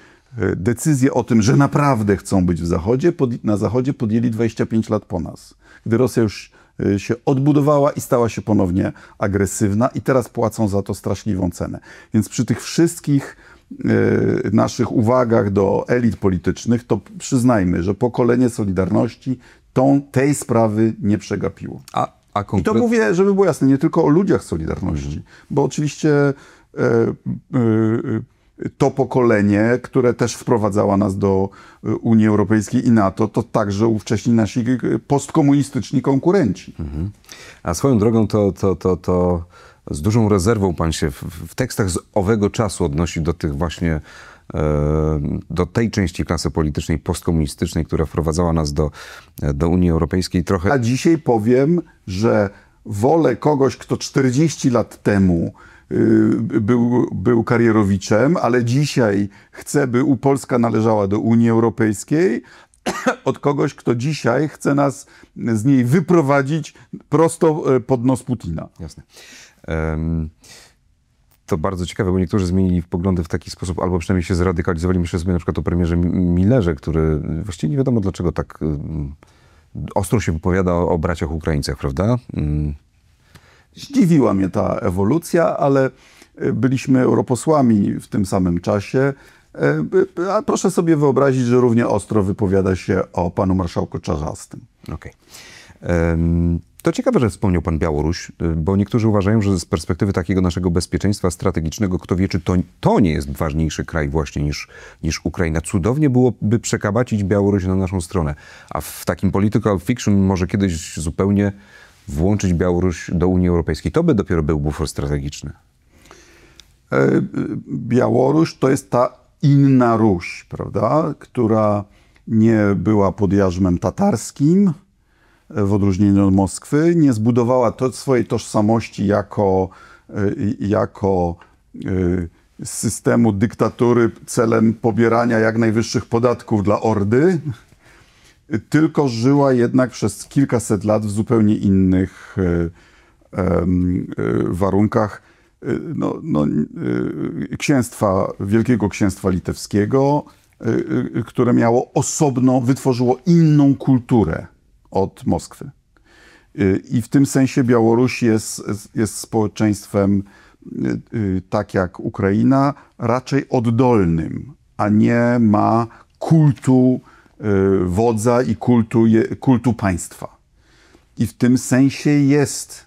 Decyzję o tym, że naprawdę chcą być w Zachodzie, na Zachodzie podjęli dwadzieścia pięć lat po nas. Gdy Rosja już się odbudowała i stała się ponownie agresywna i teraz płacą za to straszliwą cenę. Więc przy tych wszystkich y, naszych uwagach do elit politycznych, to przyznajmy, że pokolenie Solidarności tą, tej sprawy nie przegapiło. A, a konkret... I to mówię, żeby było jasne, nie tylko o ludziach Solidarności, mhm. bo oczywiście y, y, y, to pokolenie, które też wprowadzała nas do Unii Europejskiej i NATO, to także ówcześni nasi postkomunistyczni konkurenci. Mhm. A swoją drogą to, to, to, to z dużą rezerwą pan się w, w tekstach z owego czasu odnosi do tych właśnie, e, do tej części klasy politycznej postkomunistycznej, która wprowadzała nas do, do Unii Europejskiej trochę. A dzisiaj powiem, że wolę kogoś, kto czterdzieści lat temu Był, był karierowiczem, ale dzisiaj chce, by Polska należała do Unii Europejskiej, od kogoś, kto dzisiaj chce nas z niej wyprowadzić prosto pod nos Putina. Jasne. Um, to bardzo ciekawe, bo niektórzy zmienili poglądy w taki sposób, albo przynajmniej się zradykalizowali. Myślę sobie na przykład o premierze Millerze, który właściwie nie wiadomo dlaczego tak um, ostro się wypowiada o, o braciach Ukraińcach, prawda? Um. Zdziwiła mnie ta ewolucja, ale byliśmy europosłami w tym samym czasie. A proszę sobie wyobrazić, że równie ostro wypowiada się o panu marszałku Czarzastym. Okej. Okay. To ciekawe, że wspomniał pan Białoruś, bo niektórzy uważają, że z perspektywy takiego naszego bezpieczeństwa strategicznego, kto wie, czy to, to nie jest ważniejszy kraj właśnie niż, niż Ukraina. Cudownie byłoby przekabacić Białoruś na naszą stronę. A w takim political fiction może kiedyś zupełnie włączyć Białoruś do Unii Europejskiej. To by dopiero był bufor strategiczny. Białoruś to jest ta inna Ruś, prawda, która nie była pod jarzmem tatarskim, w odróżnieniu od Moskwy, nie zbudowała to swojej tożsamości jako, jako systemu dyktatury celem pobierania jak najwyższych podatków dla Ordy, tylko żyła jednak przez kilkaset lat w zupełnie innych warunkach. no, no, księstwa, Wielkiego Księstwa Litewskiego, które miało osobno, wytworzyło inną kulturę od Moskwy. I w tym sensie Białoruś jest, jest społeczeństwem, tak jak Ukraina, raczej oddolnym, a nie ma kultu wodza i kultu, kultu państwa. I w tym sensie jest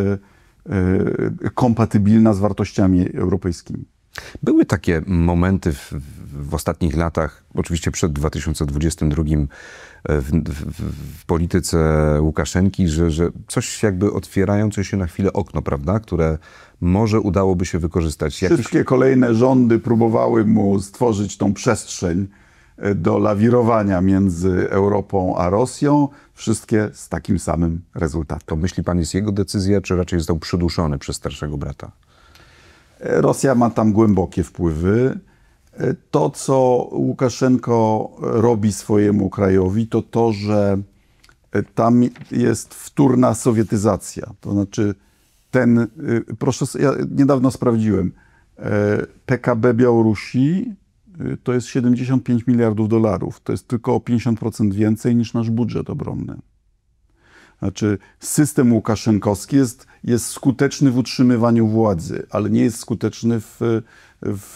kompatybilna z wartościami europejskimi. Były takie momenty w, w ostatnich latach, oczywiście przed dwa tysiące dwudziestym drugim w, w, w polityce Łukaszenki, że, że coś jakby otwierające się na chwilę okno, prawda, które może udałoby się wykorzystać. Wszystkie Jakiś... kolejne rządy próbowały mu stworzyć tą przestrzeń do lawirowania między Europą a Rosją, wszystkie z takim samym rezultatem. To myśli pan, jest jego decyzja, czy raczej został przyduszony przez starszego brata? Rosja ma tam głębokie wpływy. To, co Łukaszenko robi swojemu krajowi, to to, że tam jest wtórna sowietyzacja. To znaczy ten, proszę, ja niedawno sprawdziłem, P K B Białorusi to jest siedemdziesiąt pięć miliardów dolarów. To jest tylko o pięćdziesiąt procent więcej niż nasz budżet obronny. Znaczy system łukaszenkowski jest, jest skuteczny w utrzymywaniu władzy, ale nie jest skuteczny w, w,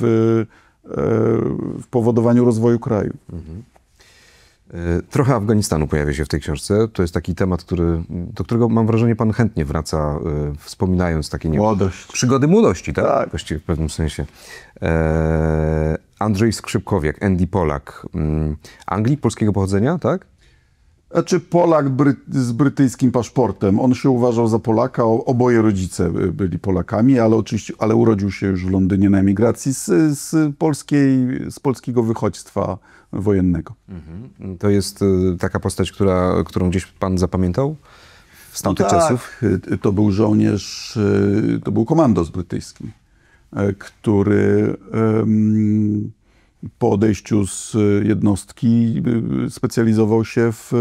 w powodowaniu rozwoju kraju. Mhm. Trochę Afganistanu pojawia się w tej książce. To jest taki temat, który, do którego mam wrażenie pan chętnie wraca, wspominając takie nie, Młodość. przygody młodości, tak? Tak. Właściwie w pewnym sensie. E, Andrzej Skrzypkowiak, Andy Polak. Anglik, polskiego pochodzenia, tak? Znaczy Polak bry, z brytyjskim paszportem. On się uważał za Polaka, oboje rodzice byli Polakami, ale oczywiście, ale urodził się już w Londynie na emigracji z, z, polskiej, z polskiego wychodźstwa wojennego. Mhm. To jest taka postać, która, którą gdzieś pan zapamiętał z tamtych no tak, czasów? To był żołnierz, to był komandos brytyjski, który um, po odejściu z jednostki specjalizował się w...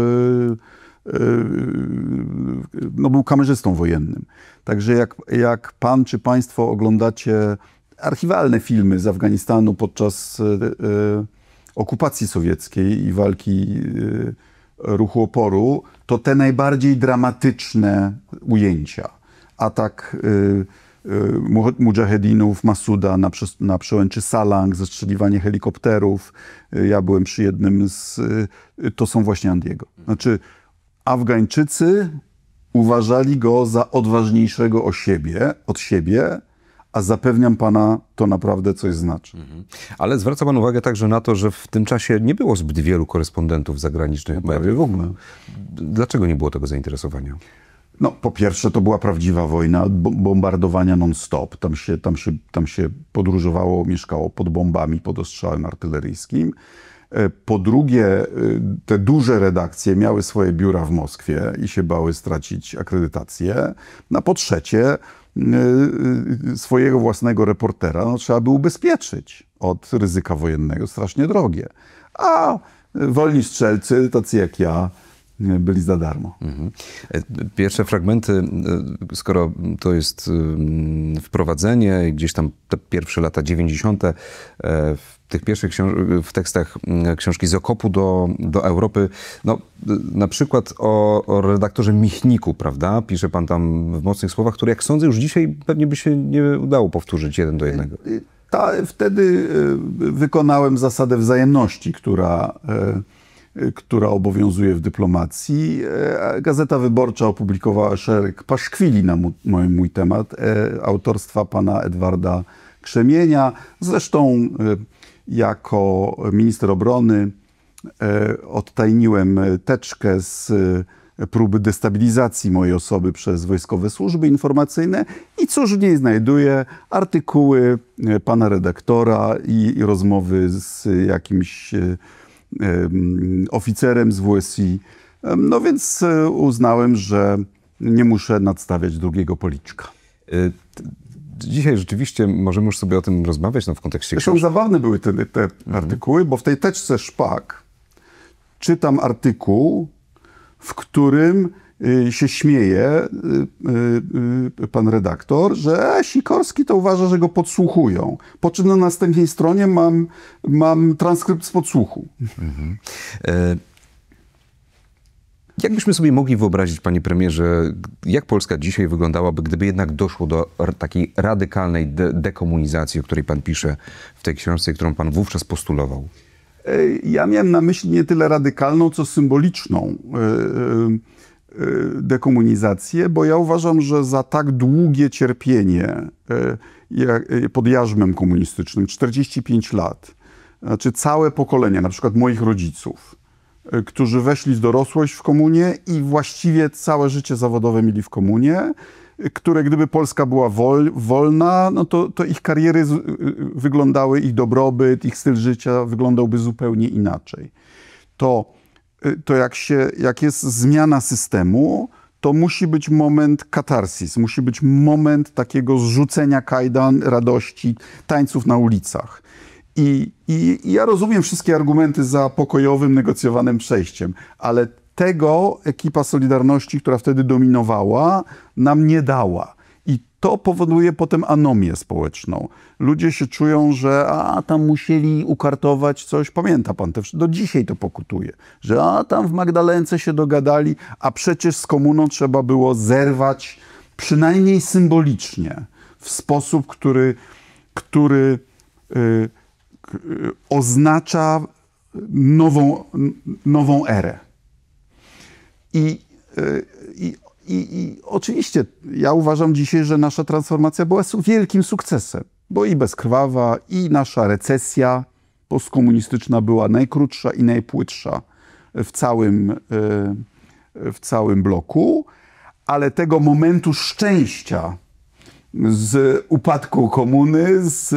no był kamerzystą wojennym. Także jak, jak pan czy państwo oglądacie archiwalne filmy z Afganistanu podczas e, okupacji sowieckiej i walki e, ruchu oporu, to te najbardziej dramatyczne ujęcia, atak e, mudżahedinów, Masuda na, na przełęczy Salang, zestrzeliwanie helikopterów. Ja byłem przy jednym z... To są właśnie Andiego. Znaczy Afgańczycy uważali go za odważniejszego o siebie, od siebie, a zapewniam pana, to naprawdę coś znaczy. Mhm. Ale zwraca pan uwagę także na to, że w tym czasie nie było zbyt wielu korespondentów zagranicznych. No, prawie w ogóle. Dlaczego nie było tego zainteresowania? No, po pierwsze, to była prawdziwa wojna, bombardowania non-stop. Tam się, tam, się, tam się podróżowało, mieszkało pod bombami, pod ostrzałem artyleryjskim. Po drugie, te duże redakcje miały swoje biura w Moskwie i się bały stracić akredytację. A po trzecie, swojego własnego reportera no, trzeba by ubezpieczyć od ryzyka wojennego. Strasznie drogie. A wolni strzelcy, tacy jak ja, byli za darmo. Mhm. Pierwsze fragmenty, skoro to jest wprowadzenie, gdzieś tam te pierwsze lata dziewięćdziesiąte, w tych pierwszych w tekstach książki Z okopu do, do Europy, no na przykład o, o redaktorze Michniku, prawda? Pisze pan tam w mocnych słowach, które jak sądzę już dzisiaj pewnie by się nie udało powtórzyć jeden do jednego. Ta, wtedy wykonałem zasadę wzajemności, która która obowiązuje w dyplomacji. Gazeta Wyborcza opublikowała szereg paszkwili na mój, mój temat, autorstwa pana Edwarda Krzemienia. Zresztą jako minister obrony odtajniłem teczkę z próby destabilizacji mojej osoby przez wojskowe służby informacyjne i cóż w niej znajduję? Artykuły pana redaktora i, i rozmowy z jakimś oficerem z W S I. No więc uznałem, że nie muszę nadstawiać drugiego policzka. Dzisiaj rzeczywiście możemy już sobie o tym rozmawiać no, w kontekście Zresztą książki. zabawne były te, te mhm. artykuły, bo w tej teczce szpak czytam artykuł, w którym się śmieje, pan redaktor, że Sikorski to uważa, że go podsłuchują. Po czym na następnej stronie mam, mam transkrypt z podsłuchu. Mhm. E Jak byśmy sobie mogli wyobrazić, panie premierze, jak Polska dzisiaj wyglądałaby, gdyby jednak doszło do takiej radykalnej de dekomunizacji, o której pan pisze w tej książce, którą pan wówczas postulował? Ja miałem na myśli nie tyle radykalną, co symboliczną dekomunizację, bo ja uważam, że za tak długie cierpienie pod jarzmem komunistycznym, czterdzieści pięć lat, znaczy całe pokolenia, na przykład moich rodziców, którzy weszli w dorosłość w komunie i właściwie całe życie zawodowe mieli w komunie, które gdyby Polska była wol, wolna, no to, to ich kariery z, wyglądały, ich dobrobyt, ich styl życia wyglądałby zupełnie inaczej. To, to jak, się, jak jest zmiana systemu, to musi być moment katarsis, musi być moment takiego zrzucenia kajdan, radości, tańców na ulicach. I, i, I ja rozumiem wszystkie argumenty za pokojowym, negocjowanym przejściem, ale tego ekipa Solidarności, która wtedy dominowała, nam nie dała. I to powoduje potem anomię społeczną. Ludzie się czują, że a tam musieli ukartować coś. Pamięta pan, te, do dzisiaj to pokutuje, że a tam w Magdalence się dogadali, a przecież z komuną trzeba było zerwać przynajmniej symbolicznie, w sposób, który, który yy, oznacza nową, nową erę. I, i, i, I oczywiście ja uważam dzisiaj, że nasza transformacja była wielkim sukcesem, bo i bezkrwawa, i nasza recesja postkomunistyczna była najkrótsza i najpłytsza w całym, w całym bloku, ale tego momentu szczęścia z upadku komuny, z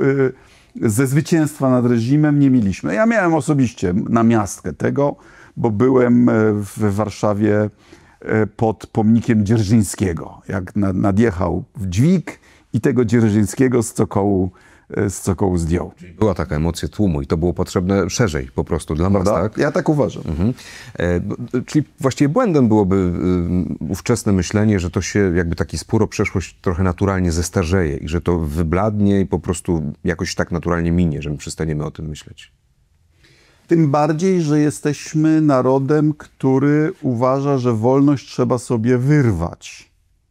ze zwycięstwa nad reżimem nie mieliśmy. Ja miałem osobiście namiastkę tego, bo byłem w Warszawie pod pomnikiem Dzierżyńskiego, jak nadjechał w dźwig i tego Dzierżyńskiego z cokołu, z cokołu zdjął. Była taka emocja tłumu i to było potrzebne szerzej po prostu dla nas, tak? Ja tak uważam. Mhm. E, czyli właściwie błędem byłoby y, ówczesne myślenie, że to się jakby taki spór o przeszłość trochę naturalnie zestarzeje i że to wybladnie i po prostu jakoś tak naturalnie minie, że my przestaniemy o tym myśleć. Tym bardziej, że jesteśmy narodem, który uważa, że wolność trzeba sobie wyrwać.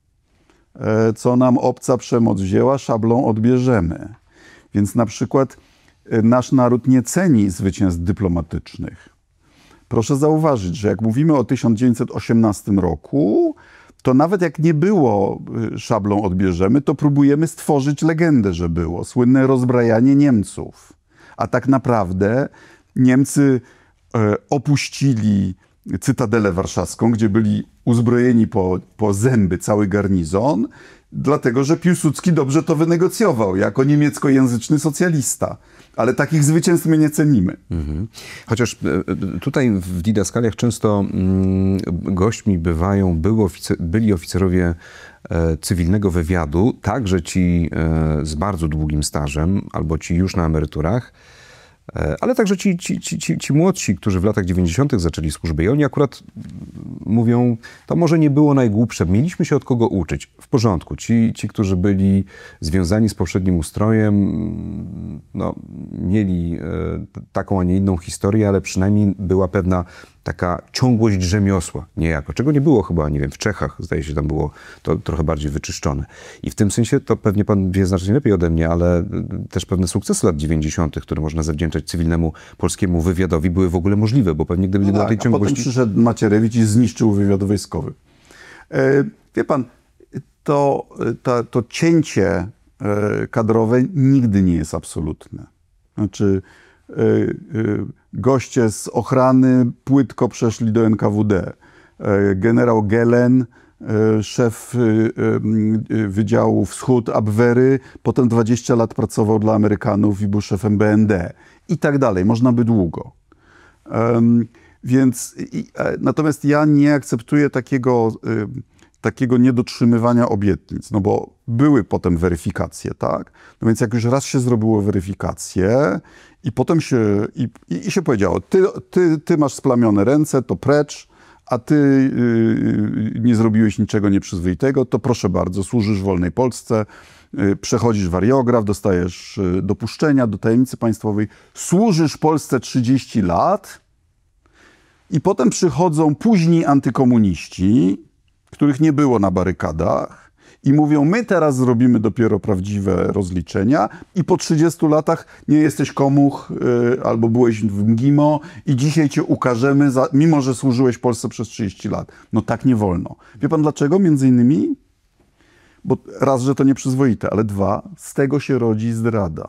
E, co nam obca przemoc wzięła, szablą odbierzemy. Więc na przykład nasz naród nie ceni zwycięstw dyplomatycznych. Proszę zauważyć, że jak mówimy o tysiąc dziewięćset osiemnastym roku, to nawet jak nie było szablą odbierzemy, to próbujemy stworzyć legendę, że było. Słynne rozbrajanie Niemców. A tak naprawdę Niemcy opuścili Cytadelę Warszawską, gdzie byli uzbrojeni po, po zęby cały garnizon, dlatego że Piłsudski dobrze to wynegocjował jako niemieckojęzyczny socjalista. Ale takich zwycięstw my nie cenimy. Mhm. Chociaż tutaj w didaskaliach często mm, gośćmi bywają były oficer, byli oficerowie e, cywilnego wywiadu, także ci e, z bardzo długim stażem, albo ci już na emeryturach, ale także ci, ci, ci, ci, ci młodsi, którzy w latach dziewięćdziesiątych zaczęli służbę i oni akurat mówią, to może nie było najgłupsze, mieliśmy się od kogo uczyć. W porządku, ci, ci którzy byli związani z poprzednim ustrojem, no, mieli e, taką, a nie inną historię, ale przynajmniej była pewna taka ciągłość rzemiosła niejako, czego nie było chyba, nie wiem, w Czechach, zdaje się, tam było to trochę bardziej wyczyszczone. I w tym sensie to pewnie pan wie znacznie lepiej ode mnie, ale też pewne sukcesy lat dziewięćdziesiątych, które można zawdzięczać cywilnemu polskiemu wywiadowi, były w ogóle możliwe, bo pewnie gdyby nie no było tak, tej ciągłości... A potem przyszedł Macierewicz i zniszczył wywiad wojskowy. E, wie pan, to, to, to cięcie kadrowe nigdy nie jest absolutne. Znaczy, goście z ochrany płytko przeszli do N K W D. Generał Gelen, szef Wydziału Wschód Abwehry, potem dwadzieścia lat pracował dla Amerykanów i był szefem B N D. I tak dalej. Można by długo. Um, więc i, natomiast ja nie akceptuję takiego, y, takiego niedotrzymywania obietnic, no bo były potem weryfikacje, tak? No więc jak już raz się zrobiło weryfikację i potem się, i, i, i się powiedziało, ty, ty, ty masz splamione ręce, to precz, a ty yy, nie zrobiłeś niczego nieprzyzwoitego, to proszę bardzo, służysz wolnej Polsce, yy, przechodzisz wariograf, dostajesz yy, dopuszczenia do tajemnicy państwowej, służysz Polsce trzydzieści lat i potem przychodzą późni antykomuniści, których nie było na barykadach, i mówią, my teraz zrobimy dopiero prawdziwe rozliczenia i po trzydziestu latach nie jesteś komuch yy, albo byłeś w MGIMO i dzisiaj cię ukażemy, za, mimo że służyłeś Polsce przez trzydzieści lat. No tak nie wolno. Wie pan dlaczego? Między innymi, bo raz, że to nieprzyzwoite, ale dwa, z tego się rodzi zdrada.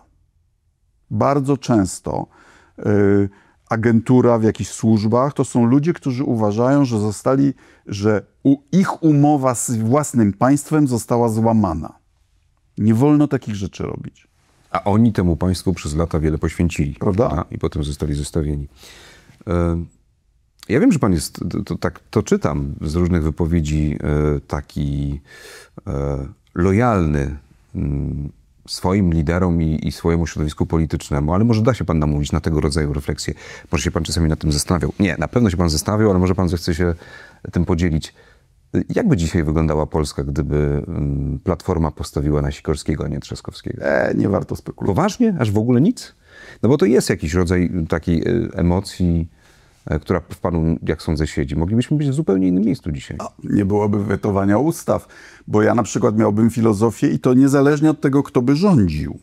Bardzo często yy, agentura w jakichś służbach to są ludzie, którzy uważają, że zostali, że u, ich umowa z własnym państwem została złamana. Nie wolno takich rzeczy robić. A oni temu państwu przez lata wiele poświęcili. Prawda? A, I potem zostali zostawieni. E, ja wiem, że pan jest, to, to, tak to czytam z różnych wypowiedzi, e, taki e, lojalny m, swoim liderom i, i swojemu środowisku politycznemu, ale może da się pan namówić na tego rodzaju refleksję. Może się pan czasami nad tym zastanawiał. Nie, na pewno się pan zastanawiał, ale może pan zechce się tym podzielić. Jak by dzisiaj wyglądała Polska, gdyby um, Platforma postawiła na Sikorskiego, a nie Trzaskowskiego? E, nie warto spekulować. Poważnie? Aż w ogóle nic? No bo to jest jakiś rodzaj takiej e, emocji, e, która w panu, jak sądzę, siedzi. Moglibyśmy być w zupełnie innym miejscu dzisiaj. No, nie byłoby wetowania ustaw, bo ja na przykład miałbym filozofię i to niezależnie od tego, kto by rządził,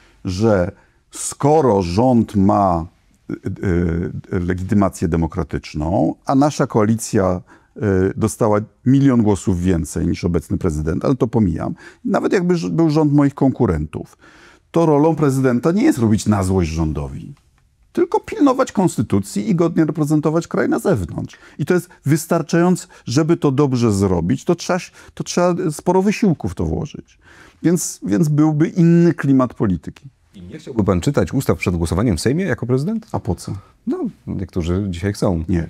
że skoro rząd ma y, y, legitymację demokratyczną, a nasza koalicja y, dostała milion głosów więcej niż obecny prezydent, ale to pomijam, nawet jakby był rząd moich konkurentów, to rolą prezydenta nie jest robić na złość rządowi, tylko pilnować konstytucji i godnie reprezentować kraj na zewnątrz. I to jest wystarczające, żeby to dobrze zrobić, to trzeba, to trzeba sporo wysiłków w to włożyć. Więc, więc byłby inny klimat polityki. I nie chciałby pan czytać ustaw przed głosowaniem w Sejmie jako prezydent? A po co? No, niektórzy dzisiaj chcą. Nie.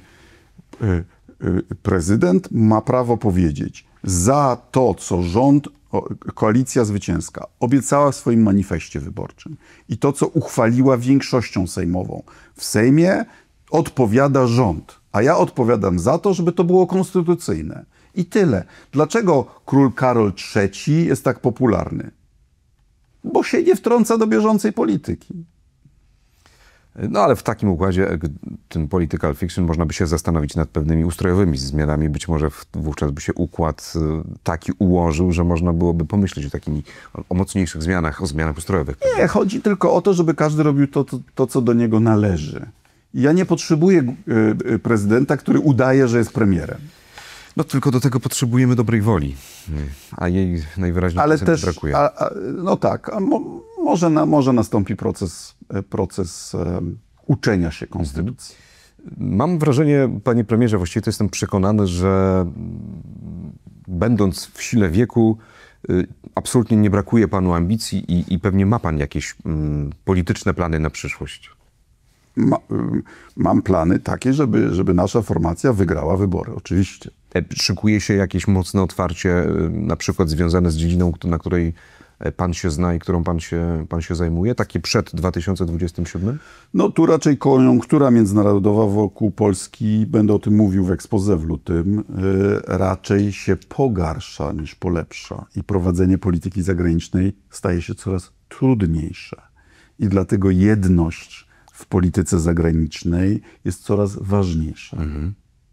Prezydent ma prawo powiedzieć, za to, co rząd, koalicja zwycięska obiecała w swoim manifestie wyborczym i to, co uchwaliła większością sejmową w Sejmie, odpowiada rząd. A ja odpowiadam za to, żeby to było konstytucyjne. I tyle. Dlaczego król Karol trzeci jest tak popularny? Bo się nie wtrąca do bieżącej polityki. No ale w takim układzie, tym political fiction, można by się zastanowić nad pewnymi ustrojowymi zmianami. Być może wówczas by się układ taki ułożył, że można byłoby pomyśleć o takich, o mocniejszych zmianach, o zmianach ustrojowych. Nie, chodzi tylko o to, żeby każdy robił to, to, to co do niego należy. Ja nie potrzebuję prezydenta, który udaje, że jest premierem. No tylko do tego potrzebujemy dobrej woli, a jej najwyraźniej Ale też brakuje. A, a, no tak, a mo, może, na, może nastąpi proces, proces um, uczenia się konstytucji. Mam wrażenie, panie premierze, właściwie to jestem przekonany, że będąc w sile wieku, y, absolutnie nie brakuje panu ambicji i, i pewnie ma pan jakieś mm, polityczne plany na przyszłość. Ma, y, mam plany takie, żeby, żeby nasza formacja wygrała wybory, oczywiście. Szykuje się jakieś mocne otwarcie, na przykład związane z dziedziną, na której pan się zna i którą pan się, pan się zajmuje? Takie przed dwa tysiące dwudziestym siódmym? No tu raczej koniunktura międzynarodowa wokół Polski, będę o tym mówił w exposé w lutym, yy, raczej się pogarsza niż polepsza. I prowadzenie polityki zagranicznej staje się coraz trudniejsze. I dlatego jedność w polityce zagranicznej jest coraz ważniejsza. Mhm.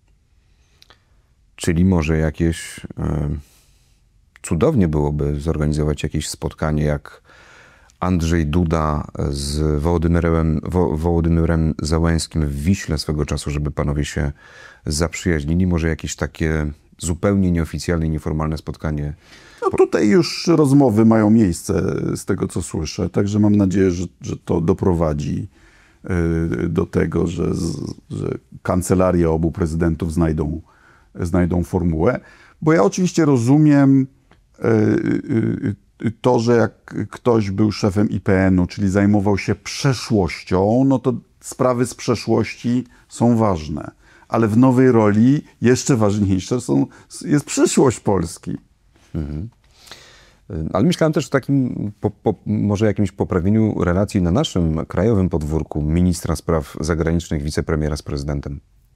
Czyli może jakieś... Yy... Cudownie byłoby zorganizować jakieś spotkanie, jak Andrzej Duda z Wołodymyrem, Wo, Wołodymyrem Załęskim w Wiśle swego czasu, żeby panowie się zaprzyjaźnili. Może jakieś takie zupełnie nieoficjalne, nieformalne spotkanie. No tutaj już rozmowy mają miejsce z tego, co słyszę. Także mam nadzieję, że, że to doprowadzi do tego, że, że kancelarie obu prezydentów znajdą, znajdą formułę. Bo ja oczywiście rozumiem to, że jak ktoś był szefem I P N u, czyli zajmował się przeszłością, no to sprawy z przeszłości są ważne. Ale w nowej roli jeszcze ważniejsze są, jest przyszłość Polski. Mhm. Ale myślałem też o takim, po, po, może jakimś poprawieniu relacji na naszym krajowym podwórku ministra spraw zagranicznych, wicepremiera z prezydentem.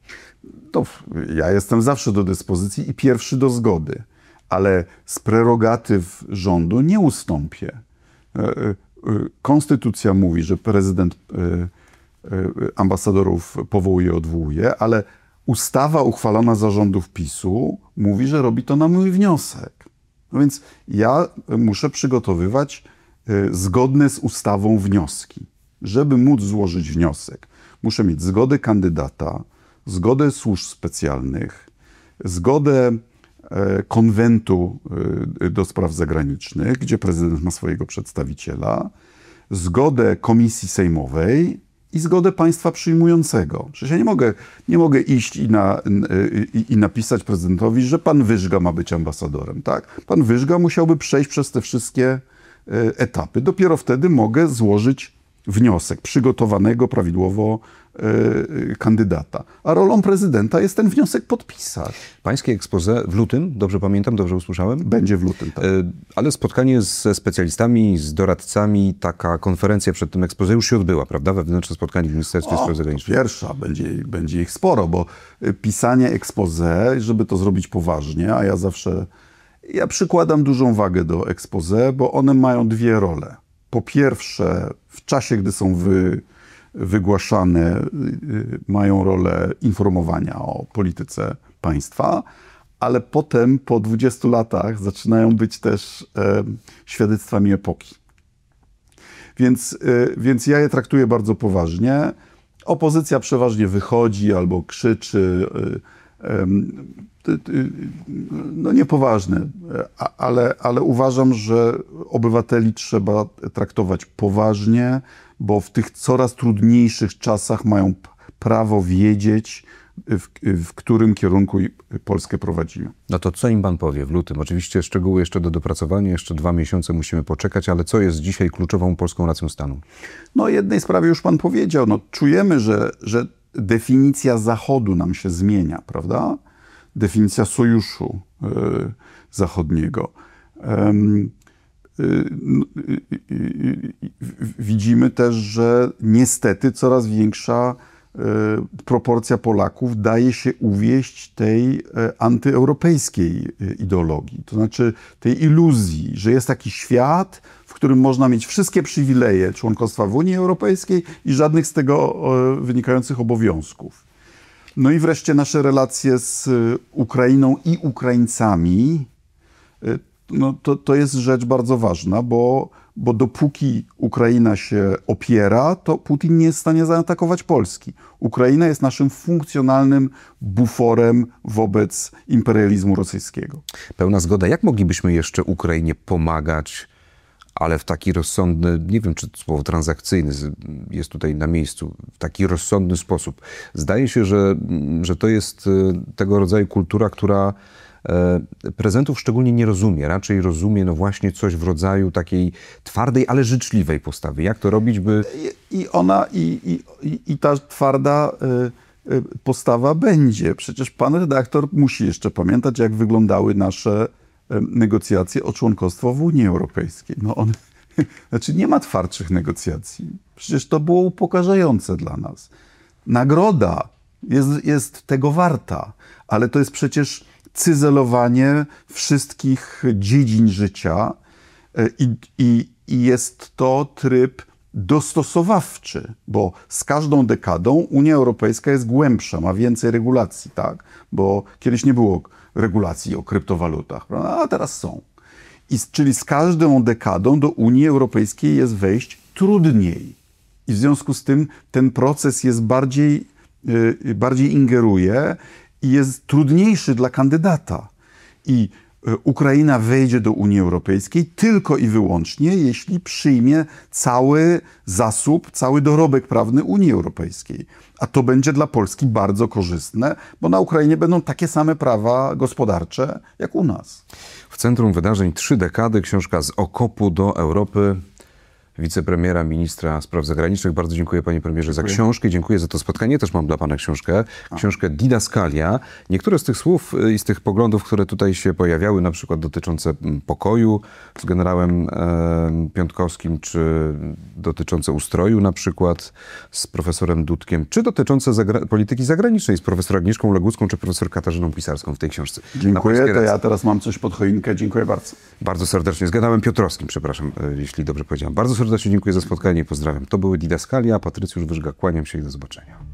To ja jestem zawsze do dyspozycji i pierwszy do zgody, ale z prerogatyw rządu nie ustąpię. Konstytucja mówi, że prezydent ambasadorów powołuje, odwołuje, ale ustawa uchwalona za rządów PiSu mówi, że robi to na mój wniosek. No więc ja muszę przygotowywać zgodne z ustawą wnioski. Żeby móc złożyć wniosek, muszę mieć zgodę kandydata, zgodę służb specjalnych, zgodę konwentu do spraw zagranicznych, gdzie prezydent ma swojego przedstawiciela, zgodę komisji sejmowej i zgodę państwa przyjmującego. Przecież ja nie mogę, nie mogę iść i, na, i, i napisać prezydentowi, że pan Wyżga ma być ambasadorem. Tak? Pan Wyżga musiałby przejść przez te wszystkie etapy. Dopiero wtedy mogę złożyć wniosek przygotowanego prawidłowo y, kandydata. A rolą prezydenta jest ten wniosek podpisać. Pańskie expose w lutym, dobrze pamiętam, dobrze usłyszałem? Będzie w lutym, tak. Y, ale spotkanie ze specjalistami, z doradcami, taka konferencja przed tym expose już się odbyła, prawda? Wewnętrzne spotkanie w Ministerstwie Spraw Zagranicznych. Pierwsza, będzie, będzie ich sporo, bo pisanie expose, żeby to zrobić poważnie, a ja zawsze, ja przykładam dużą wagę do expose, bo one mają dwie role. Po pierwsze, w czasie, gdy są wy, wygłaszane, mają rolę informowania o polityce państwa, ale potem po dwudziestu latach zaczynają być też e, świadectwami epoki. Więc, e, więc ja je traktuję bardzo poważnie. Opozycja przeważnie wychodzi albo krzyczy, e, e, no niepoważne, ale, ale uważam, że obywateli trzeba traktować poważnie, bo w tych coraz trudniejszych czasach mają prawo wiedzieć, w, w którym kierunku Polskę prowadzimy. No to co im pan powie w lutym? Oczywiście szczegóły jeszcze do dopracowania, jeszcze dwa miesiące musimy poczekać, ale co jest dzisiaj kluczową polską racją stanu? No o jednej sprawie już pan powiedział. No, czujemy, że, że definicja Zachodu nam się zmienia, prawda? Definicja sojuszu y, zachodniego. Um, y, y, y, widzimy też, że niestety coraz większa y, proporcja Polaków daje się uwieść tej y, antyeuropejskiej y, ideologii. To znaczy tej iluzji, że jest taki świat, w którym można mieć wszystkie przywileje członkostwa w Unii Europejskiej i żadnych z tego y, wynikających obowiązków. No i wreszcie nasze relacje z Ukrainą i Ukraińcami, no to, to jest rzecz bardzo ważna, bo, bo dopóki Ukraina się opiera, to Putin nie jest w stanie zaatakować Polski. Ukraina jest naszym funkcjonalnym buforem wobec imperializmu rosyjskiego. Pełna zgoda. Jak moglibyśmy jeszcze Ukrainie pomagać, ale w taki rozsądny, nie wiem, czy słowo transakcyjny jest tutaj na miejscu, w taki rozsądny sposób. Zdaje się, że, że to jest tego rodzaju kultura, która prezentów szczególnie nie rozumie. Raczej rozumie no właśnie coś w rodzaju takiej twardej, ale życzliwej postawy. Jak to robić, by... I ona, i, i, i ta twarda postawa będzie. Przecież pan redaktor musi jeszcze pamiętać, jak wyglądały nasze negocjacje o członkostwo w Unii Europejskiej. No on, znaczy nie ma twardszych negocjacji. Przecież to było upokarzające dla nas. Nagroda jest, jest tego warta, ale to jest przecież cyzelowanie wszystkich dziedzin życia i, i, i jest to tryb dostosowawczy, bo z każdą dekadą Unia Europejska jest głębsza, ma więcej regulacji, tak? Bo kiedyś nie było regulacji o kryptowalutach, a teraz są. I, czyli z każdą dekadą do Unii Europejskiej jest wejść trudniej. I w związku z tym ten proces jest bardziej, yy, bardziej ingeruje i jest trudniejszy dla kandydata. I Ukraina wejdzie do Unii Europejskiej tylko i wyłącznie, jeśli przyjmie cały zasób, cały dorobek prawny Unii Europejskiej. A to będzie dla Polski bardzo korzystne, bo na Ukrainie będą takie same prawa gospodarcze jak u nas. W centrum wydarzeń trzy dekady, książka Z okopu do Europy. wicepremiera, ministra spraw zagranicznych. Bardzo dziękuję panie premierze Dziękuję. za książkę. Dziękuję za to spotkanie. Też mam dla pana książkę. Książkę Didaskalia. Niektóre z tych słów i z tych poglądów, które tutaj się pojawiały, na przykład dotyczące pokoju z generałem e, Piątkowskim, czy dotyczące ustroju na przykład z profesorem Dudkiem, czy dotyczące zagra polityki zagranicznej z profesor Agnieszką Legutką, czy profesor Katarzyną Pisarską w tej książce. Dziękuję, to ja teraz mam coś pod choinkę. Dziękuję bardzo. Bardzo serdecznie. Z generałem Piotrowskim, przepraszam, jeśli dobrze powiedziałem. Bardzo serdecznie dziękuję za spotkanie i pozdrawiam. To były Didaskalia, Patrycjusz Wyżga. Kłaniam się i do zobaczenia.